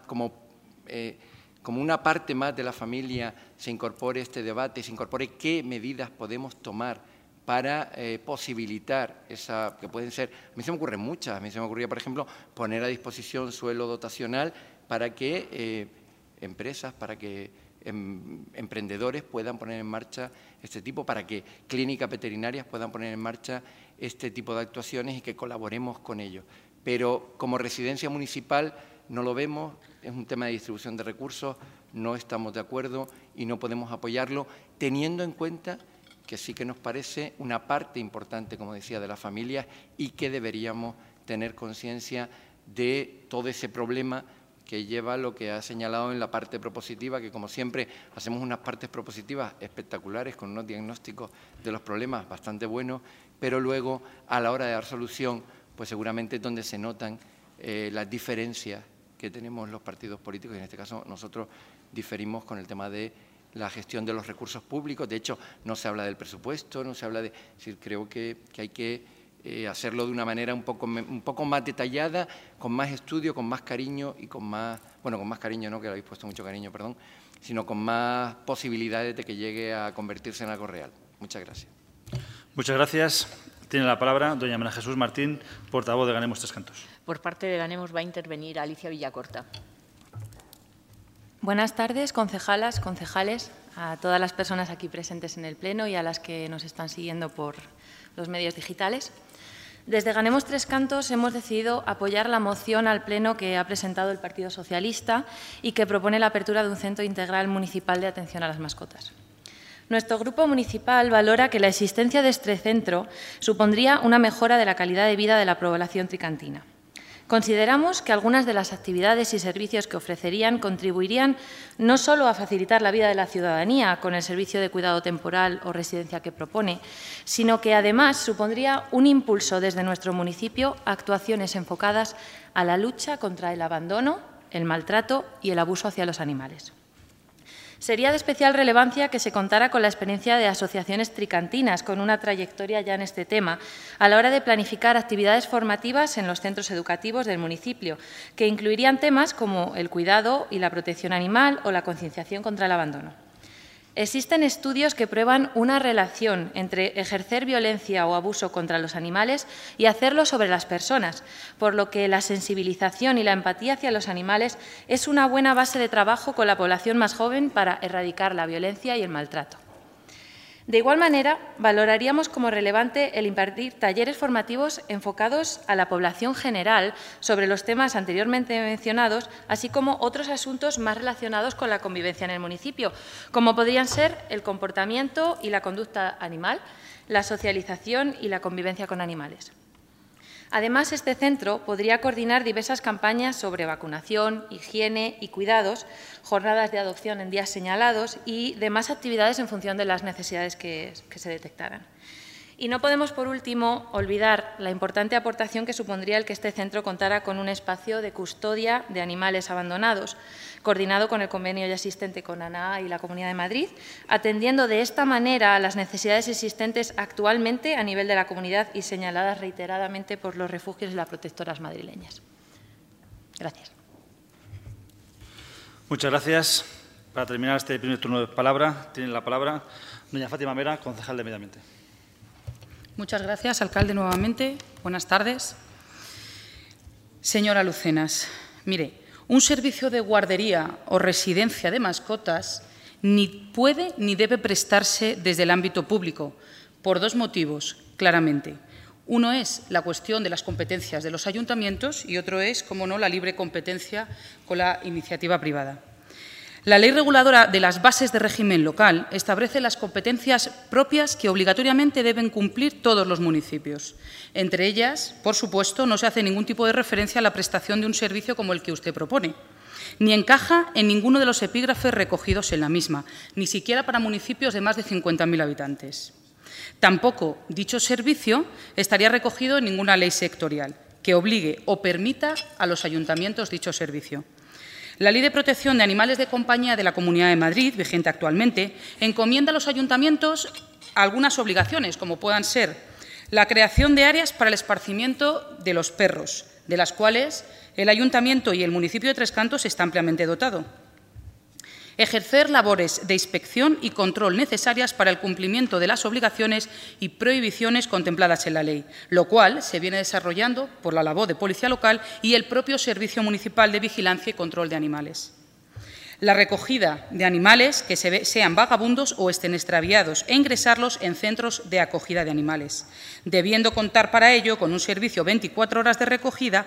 una parte más de la familia, se incorpore este debate, se incorpore qué medidas podemos tomar para posibilitar esa, que pueden ser, a mí se me ocurren muchas, a mí se me ocurría, por ejemplo, poner a disposición suelo dotacional para que empresas, para que emprendedores puedan poner en marcha este tipo, para que clínicas veterinarias puedan poner en marcha este tipo de actuaciones y que colaboremos con ellos. Pero como residencia municipal no lo vemos, es un tema de distribución de recursos, no estamos de acuerdo y no podemos apoyarlo, teniendo en cuenta que sí que nos parece una parte importante, como decía, de las familias y que deberíamos tener conciencia de todo ese problema que lleva lo que ha señalado en la parte propositiva, que como siempre hacemos unas partes propositivas espectaculares con unos diagnósticos de los problemas bastante buenos, pero luego a la hora de dar solución, pues seguramente es donde se notan las diferencias que tenemos los partidos políticos, y en este caso nosotros diferimos con el tema de la gestión de los recursos públicos. De hecho, no se habla del presupuesto, no se habla de... Es decir, creo que hay que hacerlo de una manera un poco más detallada, con más estudio, con más cariño y con más... Bueno, con más cariño no, que le habéis puesto mucho cariño, perdón, sino con más posibilidades de que llegue a convertirse en algo real. Muchas gracias. Muchas gracias. Tiene la palabra doña María Jesús Martín, portavoz de Ganemos Tres Cantos. Por parte de Ganemos va a intervenir Alicia Villacorta. Buenas tardes, concejalas, concejales, a todas las personas aquí presentes en el Pleno y a las que nos están siguiendo por los medios digitales. Desde Ganemos Tres Cantos hemos decidido apoyar la moción al Pleno que ha presentado el Partido Socialista y que propone la apertura de un centro integral municipal de atención a las mascotas. Nuestro grupo municipal valora que la existencia de este centro supondría una mejora de la calidad de vida de la población tricantina. Consideramos que algunas de las actividades y servicios que ofrecerían contribuirían no solo a facilitar la vida de la ciudadanía con el servicio de cuidado temporal o residencia que propone, sino que además supondría un impulso desde nuestro municipio a actuaciones enfocadas a la lucha contra el abandono, el maltrato y el abuso hacia los animales. Sería de especial relevancia que se contara con la experiencia de asociaciones tricantinas con una trayectoria ya en este tema a la hora de planificar actividades formativas en los centros educativos del municipio, que incluirían temas como el cuidado y la protección animal o la concienciación contra el abandono. Existen estudios que prueban una relación entre ejercer violencia o abuso contra los animales y hacerlo sobre las personas, por lo que la sensibilización y la empatía hacia los animales es una buena base de trabajo con la población más joven para erradicar la violencia y el maltrato. De igual manera, valoraríamos como relevante el impartir talleres formativos enfocados a la población general sobre los temas anteriormente mencionados, así como otros asuntos más relacionados con la convivencia en el municipio, como podrían ser el comportamiento y la conducta animal, la socialización y la convivencia con animales. Además, este centro podría coordinar diversas campañas sobre vacunación, higiene y cuidados, jornadas de adopción en días señalados y demás actividades en función de las necesidades que se detectaran. Y no podemos, por último, olvidar la importante aportación que supondría el que este centro contara con un espacio de custodia de animales abandonados, coordinado con el convenio ya existente con ANAA y la Comunidad de Madrid, atendiendo de esta manera a las necesidades existentes actualmente a nivel de la comunidad y señaladas reiteradamente por los refugios y las protectoras madrileñas. Gracias. Muchas gracias. Para terminar este primer turno de palabra, tiene la palabra doña Fátima Mera, concejal de Medio Ambiente. Muchas gracias, alcalde, nuevamente. Buenas tardes. Señora Lucenas, mire, un servicio de guardería o residencia de mascotas ni puede ni debe prestarse desde el ámbito público, por dos motivos, claramente. Uno es la cuestión de las competencias de los ayuntamientos y otro es, como no, la libre competencia con la iniciativa privada. La Ley Reguladora de las Bases de Régimen Local establece las competencias propias que obligatoriamente deben cumplir todos los municipios. Entre ellas, por supuesto, no se hace ningún tipo de referencia a la prestación de un servicio como el que usted propone, ni encaja en ninguno de los epígrafes recogidos en la misma, ni siquiera para municipios de más de 50.000 habitantes. Tampoco dicho servicio estaría recogido en ninguna ley sectorial que obligue o permita a los ayuntamientos dicho servicio. La Ley de Protección de Animales de Compañía de la Comunidad de Madrid, vigente actualmente, encomienda a los ayuntamientos algunas obligaciones, como puedan ser la creación de áreas para el esparcimiento de los perros, de las cuales el Ayuntamiento y el municipio de Tres Cantos está ampliamente dotado. Ejercer labores de inspección y control necesarias para el cumplimiento de las obligaciones y prohibiciones contempladas en la ley, lo cual se viene desarrollando por la labor de Policía Local y el propio Servicio Municipal de Vigilancia y Control de Animales. La recogida de animales que sean vagabundos o estén extraviados e ingresarlos en centros de acogida de animales, debiendo contar para ello con un servicio 24 horas de recogida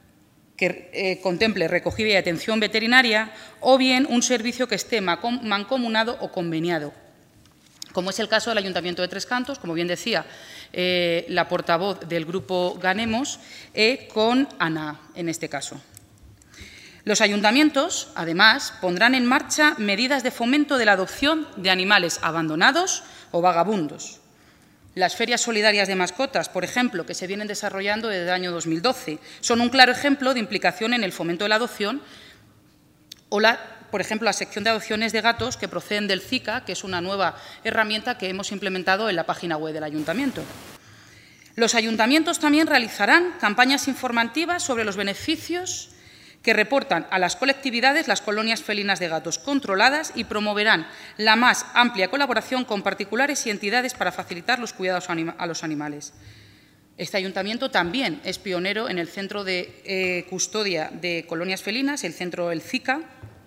que contemple recogida y atención veterinaria o bien un servicio que esté mancomunado o conveniado, como es el caso del Ayuntamiento de Tres Cantos, como bien decía la portavoz del Grupo Ganemos, con ANA en este caso. Los ayuntamientos, además, pondrán en marcha medidas de fomento de la adopción de animales abandonados o vagabundos. Las ferias solidarias de mascotas, por ejemplo, que se vienen desarrollando desde el año 2012, son un claro ejemplo de implicación en el fomento de la adopción o, por ejemplo, la sección de adopciones de gatos que proceden del CICA, que es una nueva herramienta que hemos implementado en la página web del ayuntamiento. Los ayuntamientos también realizarán campañas informativas sobre los beneficios que reportan a las colectividades las colonias felinas de gatos controladas y promoverán la más amplia colaboración con particulares y entidades para facilitar los cuidados a los animales. Este ayuntamiento también es pionero en el Centro de Custodia de Colonias Felinas, el Centro El CICA,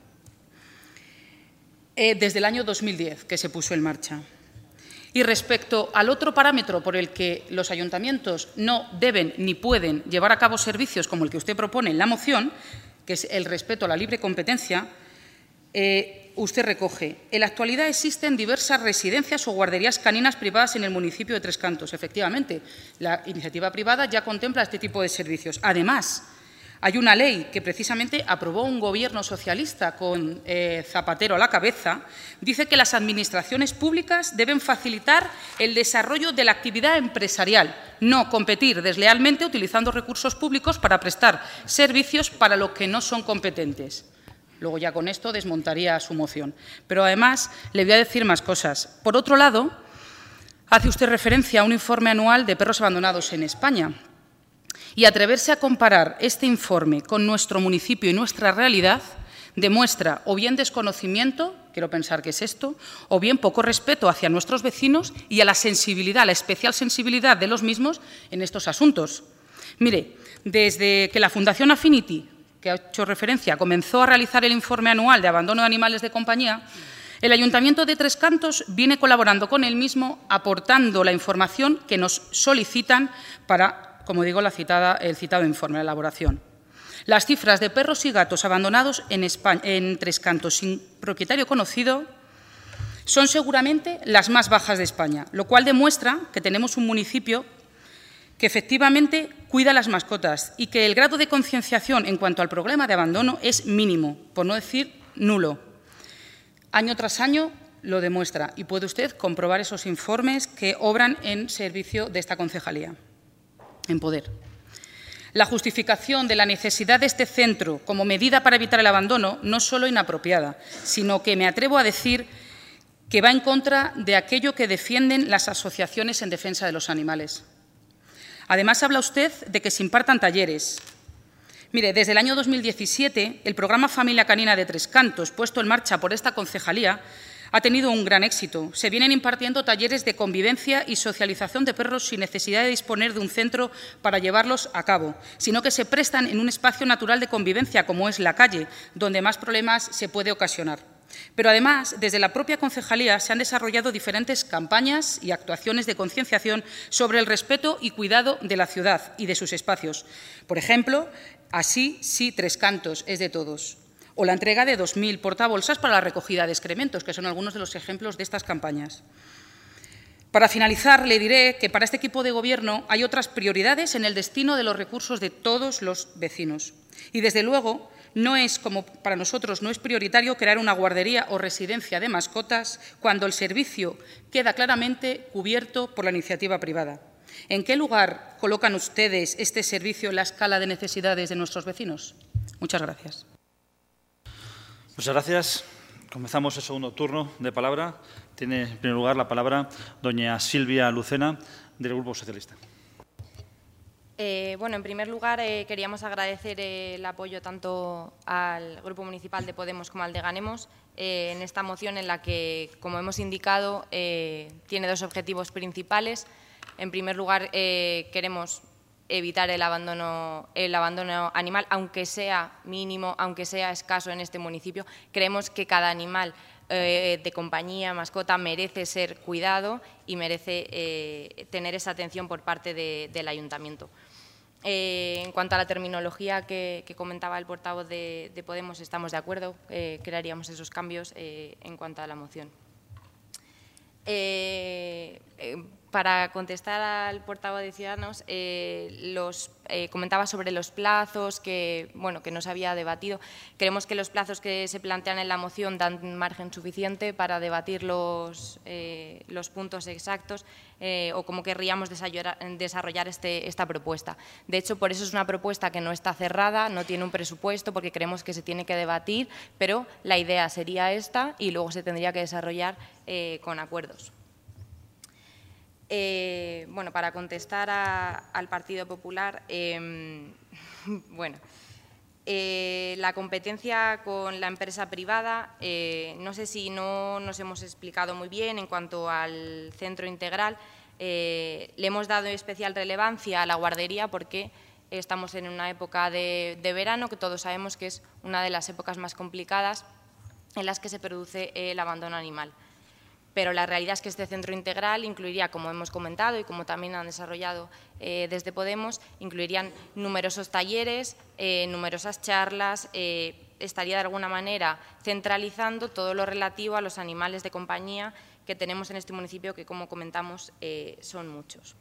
desde el año 2010, que se puso en marcha. Y respecto al otro parámetro por el que los ayuntamientos no deben ni pueden llevar a cabo servicios como el que usted propone en la moción, que es el respeto a la libre competencia, usted recoge: en la actualidad existen diversas residencias o guarderías caninas privadas en el municipio de Tres Cantos. Efectivamente, la iniciativa privada ya contempla este tipo de servicios. Además, hay una ley que precisamente aprobó un gobierno socialista con Zapatero a la cabeza. Dice que las administraciones públicas deben facilitar el desarrollo de la actividad empresarial, no competir deslealmente utilizando recursos públicos para prestar servicios para lo que no son competentes. Luego ya con esto desmontaría su moción. Pero además le voy a decir más cosas. Por otro lado, hace usted referencia a un informe anual de perros abandonados en España. Y atreverse a comparar este informe con nuestro municipio y nuestra realidad demuestra o bien desconocimiento, quiero pensar que es esto, o bien poco respeto hacia nuestros vecinos y a la sensibilidad, la especial sensibilidad de los mismos en estos asuntos. Mire, desde que la Fundación Affinity, que ha hecho referencia, comenzó a realizar el informe anual de abandono de animales de compañía, el Ayuntamiento de Tres Cantos viene colaborando con el mismo, aportando la información que nos solicitan para, como digo, el citado informe, la elaboración. Las cifras de perros y gatos abandonados en Tres Cantos sin propietario conocido son seguramente las más bajas de España, lo cual demuestra que tenemos un municipio que efectivamente cuida las mascotas y que el grado de concienciación en cuanto al problema de abandono es mínimo, por no decir nulo. Año tras año lo demuestra y puede usted comprobar esos informes que obran en servicio de esta concejalía. En poder. La justificación de la necesidad de este centro como medida para evitar el abandono no es solo inapropiada, sino que me atrevo a decir que va en contra de aquello que defienden las asociaciones en defensa de los animales. Además, habla usted de que se impartan talleres. Mire, desde el año 2017, el programa Familia Canina de Tres Cantos, puesto en marcha por esta concejalía, ha tenido un gran éxito. Se vienen impartiendo talleres de convivencia y socialización de perros sin necesidad de disponer de un centro para llevarlos a cabo, sino que se prestan en un espacio natural de convivencia, como es la calle, donde más problemas se puede ocasionar. Pero además, desde la propia concejalía se han desarrollado diferentes campañas y actuaciones de concienciación sobre el respeto y cuidado de la ciudad y de sus espacios. Por ejemplo, Así sí, Tres Cantos, es de todos. O la entrega de 2.000 portabolsas para la recogida de excrementos, que son algunos de los ejemplos de estas campañas. Para finalizar, le diré que para este equipo de Gobierno hay otras prioridades en el destino de los recursos de todos los vecinos. Y, desde luego, no es, como para nosotros no es prioritario crear una guardería o residencia de mascotas cuando el servicio queda claramente cubierto por la iniciativa privada. ¿En qué lugar colocan ustedes este servicio en la escala de necesidades de nuestros vecinos? Muchas gracias. Muchas gracias. Comenzamos el segundo turno de palabra. Tiene en primer lugar la palabra doña Silvia Lucena, del Grupo Socialista. Bueno, en primer lugar, queríamos agradecer el apoyo tanto al Grupo Municipal de Podemos como al de Ganemos en esta moción en la que, como hemos indicado, tiene dos objetivos principales. En primer lugar, queremos evitar el abandono animal, aunque sea mínimo, aunque sea escaso en este municipio. Creemos que cada animal de compañía, mascota, merece ser cuidado y merece tener esa atención por parte del Ayuntamiento. En cuanto a la terminología que comentaba el portavoz de Podemos, estamos de acuerdo, crearíamos esos cambios en cuanto a la moción. Para contestar al portavoz de Ciudadanos, comentaba sobre los plazos que no se había debatido. Creemos que los plazos que se plantean en la moción dan margen suficiente para debatir los puntos exactos o cómo querríamos desarrollar esta propuesta. De hecho, por eso es una propuesta que no está cerrada, no tiene un presupuesto, porque creemos que se tiene que debatir, pero la idea sería esta y luego se tendría que desarrollar con acuerdos. Bueno, para contestar al Partido Popular, la competencia con la empresa privada, no sé si no nos hemos explicado muy bien en cuanto al centro integral. Le hemos dado especial relevancia a la guardería porque estamos en una época de verano que todos sabemos que es una de las épocas más complicadas en las que se produce el abandono animal. Pero la realidad es que este centro integral incluiría, como hemos comentado y como también han desarrollado desde Podemos, incluirían numerosos talleres, numerosas charlas, estaría de alguna manera centralizando todo lo relativo a los animales de compañía que tenemos en este municipio, que como comentamos son muchos.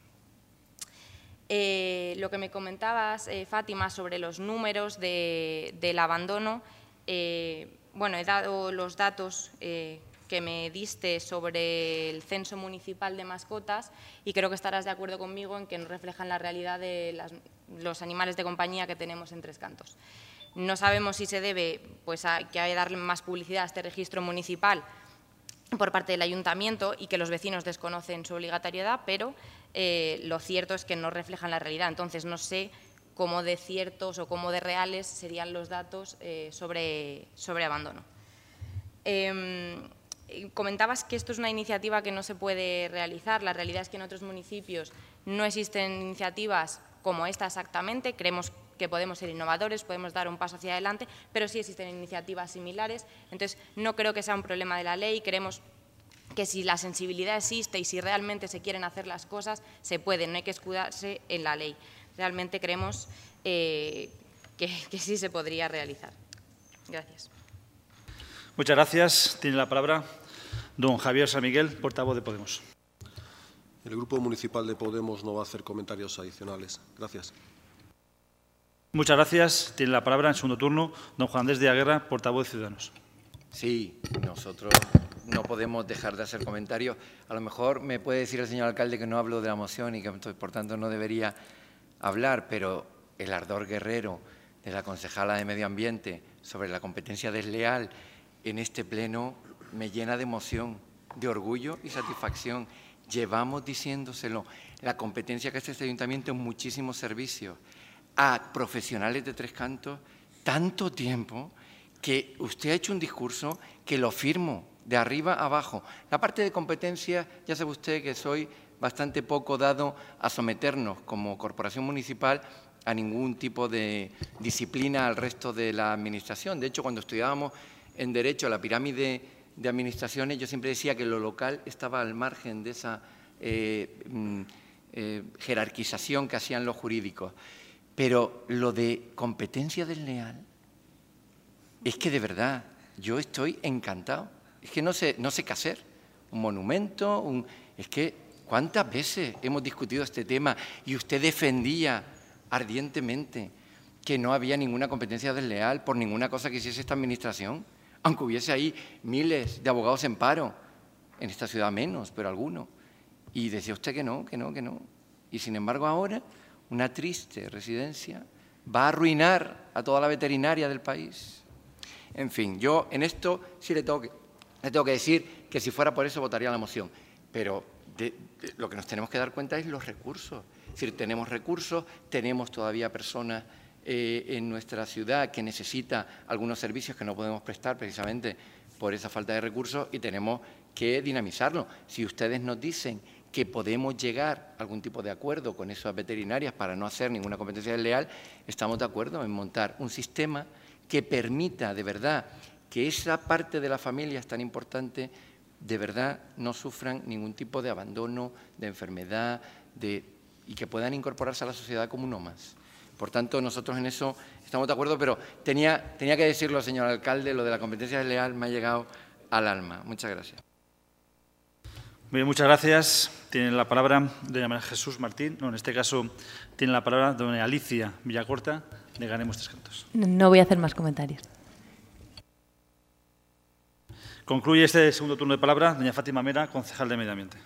Lo que me comentabas, Fátima, sobre los números del abandono, bueno, he dado los datos que me diste sobre el censo municipal de mascotas y creo que estarás de acuerdo conmigo en que no reflejan la realidad de los animales de compañía que tenemos en Tres Cantos. No sabemos si se debe a que hay que darle más publicidad a este registro municipal por parte del Ayuntamiento y que los vecinos desconocen su obligatoriedad, pero lo cierto es que no reflejan la realidad. Entonces, no sé cómo de ciertos o cómo de reales serían los datos sobre abandono. Comentabas que esto es una iniciativa que no se puede realizar. La realidad es que en otros municipios no existen iniciativas como esta exactamente. Creemos que podemos ser innovadores, podemos dar un paso hacia adelante, pero sí existen iniciativas similares. Entonces, no creo que sea un problema de la ley. Creemos que si la sensibilidad existe y si realmente se quieren hacer las cosas, se pueden, no hay que escudarse en la ley. Realmente creemos que sí se podría realizar. Gracias. Muchas gracias. Tiene la palabra don Javier San Miguel, portavoz de Podemos. El Grupo Municipal de Podemos no va a hacer comentarios adicionales. Gracias. Muchas gracias. Tiene la palabra en segundo turno don Juan Andrés de Aguerra, portavoz de Ciudadanos. Sí, nosotros no podemos dejar de hacer comentarios. A lo mejor me puede decir el señor alcalde que no hablo de la moción y que por tanto no debería hablar, pero el ardor guerrero de la concejala de Medio Ambiente sobre la competencia desleal en este pleno me llena de emoción, de orgullo y satisfacción. Llevamos diciéndoselo, la competencia que hace este ayuntamiento en muchísimos servicios. a profesionales de Tres Cantos tanto tiempo que usted ha hecho un discurso que lo firmo de arriba a abajo. La parte de competencia, ya sabe usted que soy bastante poco dado a someternos como corporación municipal a ningún tipo de disciplina al resto de la administración. De hecho, cuando estudiábamos en Derecho la pirámide de administraciones, yo siempre decía que lo local estaba al margen de esa jerarquización que hacían los jurídicos. Pero lo de competencia desleal, es que de verdad, yo estoy encantado. Es que no sé qué hacer. Un monumento, es que ¿cuántas veces hemos discutido este tema y usted defendía ardientemente que no había ninguna competencia desleal por ninguna cosa que hiciese esta administración? Aunque hubiese ahí miles de abogados en paro, en esta ciudad menos, pero algunos. Y decía usted que no, que no, que no. Y sin embargo ahora una triste residencia va a arruinar a toda la veterinaria del país. En fin, yo en esto sí le tengo que decir que si fuera por eso votaría la moción. Pero lo que nos tenemos que dar cuenta es los recursos. Es decir, tenemos recursos, tenemos todavía personas en nuestra ciudad que necesita algunos servicios que no podemos prestar precisamente por esa falta de recursos y tenemos que dinamizarlo. Si ustedes nos dicen que podemos llegar a algún tipo de acuerdo con esas veterinarias para no hacer ninguna competencia desleal, estamos de acuerdo en montar un sistema que permita de verdad que esa parte de la familia es tan importante, de verdad no sufran ningún tipo de abandono, de enfermedad, y que puedan incorporarse a la sociedad como uno más. Por tanto, nosotros en eso estamos de acuerdo, pero tenía que decirlo, señor alcalde, lo de la competencia desleal me ha llegado al alma. Muchas gracias. Bien, muchas gracias. Tiene la palabra doña María Jesús Martín. No, en este caso tiene la palabra doña Alicia Villacorta, de Ganemos Tres Cantos. No voy a hacer más comentarios. Concluye este segundo turno de palabra doña Fátima Mera, concejal de Medio Ambiente.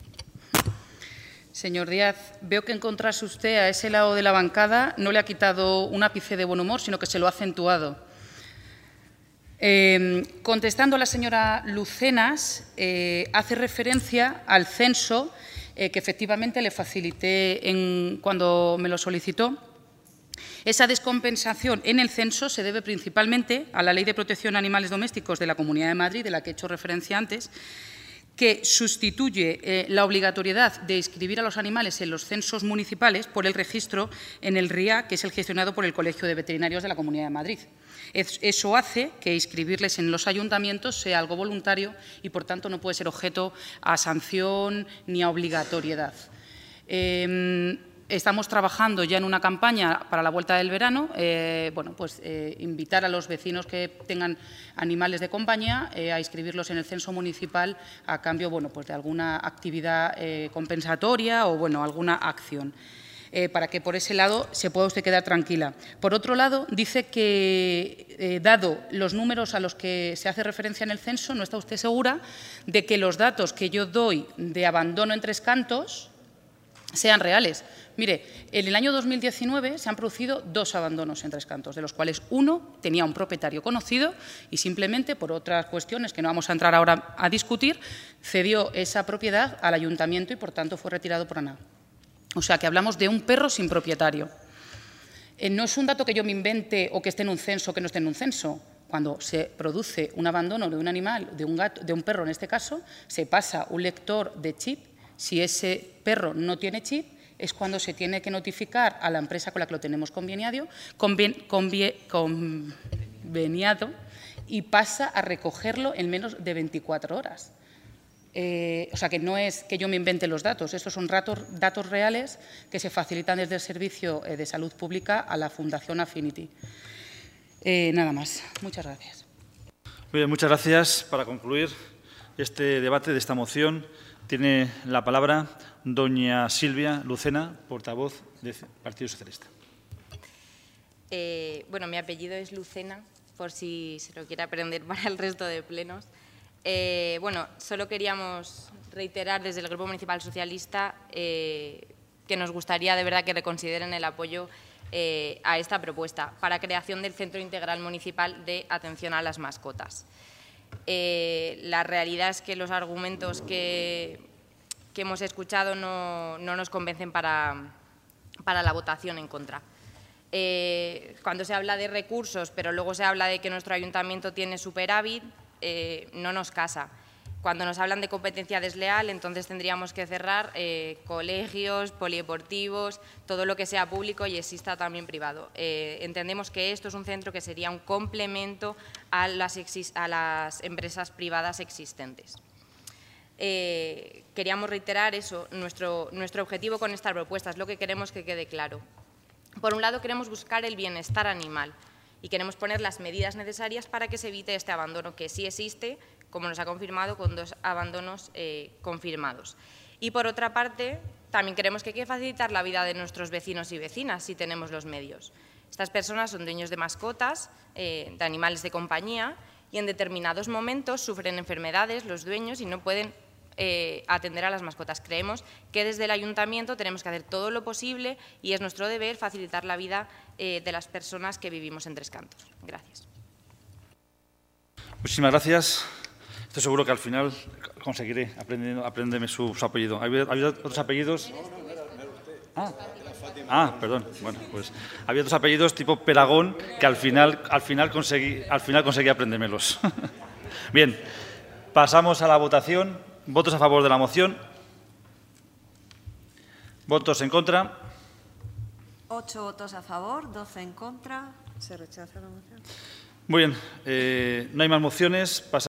Señor Díaz, veo que encontrarse usted a ese lado de la bancada no le ha quitado un ápice de buen humor, sino que se lo ha acentuado. Contestando a la señora Lucenas, hace referencia al censo que efectivamente le facilité cuando me lo solicitó. Esa descompensación en el censo se debe principalmente a la Ley de Protección de Animales Domésticos de la Comunidad de Madrid, de la que he hecho referencia antes, que sustituye la obligatoriedad de inscribir a los animales en los censos municipales por el registro en el RIA, que es el gestionado por el Colegio de Veterinarios de la Comunidad de Madrid. Eso hace que inscribirles en los ayuntamientos sea algo voluntario y, por tanto, no puede ser objeto a sanción ni a obligatoriedad. Estamos trabajando ya en una campaña para la vuelta del verano, invitar a los vecinos que tengan animales de compañía a inscribirlos en el censo municipal a cambio de alguna actividad compensatoria o alguna acción. Para que por ese lado se pueda usted quedar tranquila. Por otro lado, dice que, dado los números a los que se hace referencia en el censo, no está usted segura de que los datos que yo doy de abandono en Tres Cantos sean reales. Mire, en el año 2019 se han producido 2 abandonos en Tres Cantos, de los cuales uno tenía un propietario conocido y simplemente, por otras cuestiones que no vamos a entrar ahora a discutir, cedió esa propiedad al ayuntamiento y, por tanto, fue retirado por ANAH. O sea, que hablamos de un perro sin propietario. No es un dato que yo me invente o que esté en un censo o que no esté en un censo. Cuando se produce un abandono de un animal, de un gato, de un perro en este caso, se pasa un lector de chip. Si ese perro no tiene chip, es cuando se tiene que notificar a la empresa con la que lo tenemos conveniado y pasa a recogerlo en menos de 24 horas. O sea, que no es que yo me invente los datos, estos son datos reales que se facilitan desde el Servicio de Salud Pública a la Fundación Affinity. Nada más. Muchas gracias. Muy bien, muchas gracias. Para concluir este debate de esta moción, tiene la palabra doña Silvia Lucena, portavoz del Partido Socialista. Mi apellido es Lucena, por si se lo quiere aprender para el resto de plenos. Solo queríamos reiterar desde el Grupo Municipal Socialista que nos gustaría de verdad que reconsideren el apoyo a esta propuesta para creación del Centro Integral Municipal de Atención a las Mascotas. La realidad es que los argumentos que hemos escuchado no nos convencen para la votación en contra. Cuando se habla de recursos, pero luego se habla de que nuestro ayuntamiento tiene superávit, no nos casa. Cuando nos hablan de competencia desleal, entonces tendríamos que cerrar colegios, polideportivos, todo lo que sea público y exista también privado. Entendemos que esto es un centro que sería un complemento a las empresas privadas existentes. Queríamos reiterar eso, nuestro objetivo con esta propuesta, es lo que queremos que quede claro. Por un lado, queremos buscar el bienestar animal y queremos poner las medidas necesarias para que se evite este abandono que sí existe, como nos ha confirmado, con 2 abandonos confirmados. Y por otra parte, también queremos que hay que facilitar la vida de nuestros vecinos y vecinas si tenemos los medios. Estas personas son dueños de mascotas, de animales de compañía, y en determinados momentos sufren enfermedades los dueños y no pueden atender a las mascotas. Creemos que desde el ayuntamiento tenemos que hacer todo lo posible y es nuestro deber facilitar la vida de las personas que vivimos en Tres Cantos. Gracias. Muchísimas gracias. Estoy seguro que al final conseguiré aprenderme su apellido. ¿Había otros apellidos? Perdón. Bueno, pues había otros apellidos tipo Peragón que al final conseguí aprendérmelos. Bien, pasamos a la votación. ¿Votos a favor de la moción? ¿Votos en contra? 8 votos a favor, 12 en contra. Se rechaza la moción. Muy bien, no hay más mociones.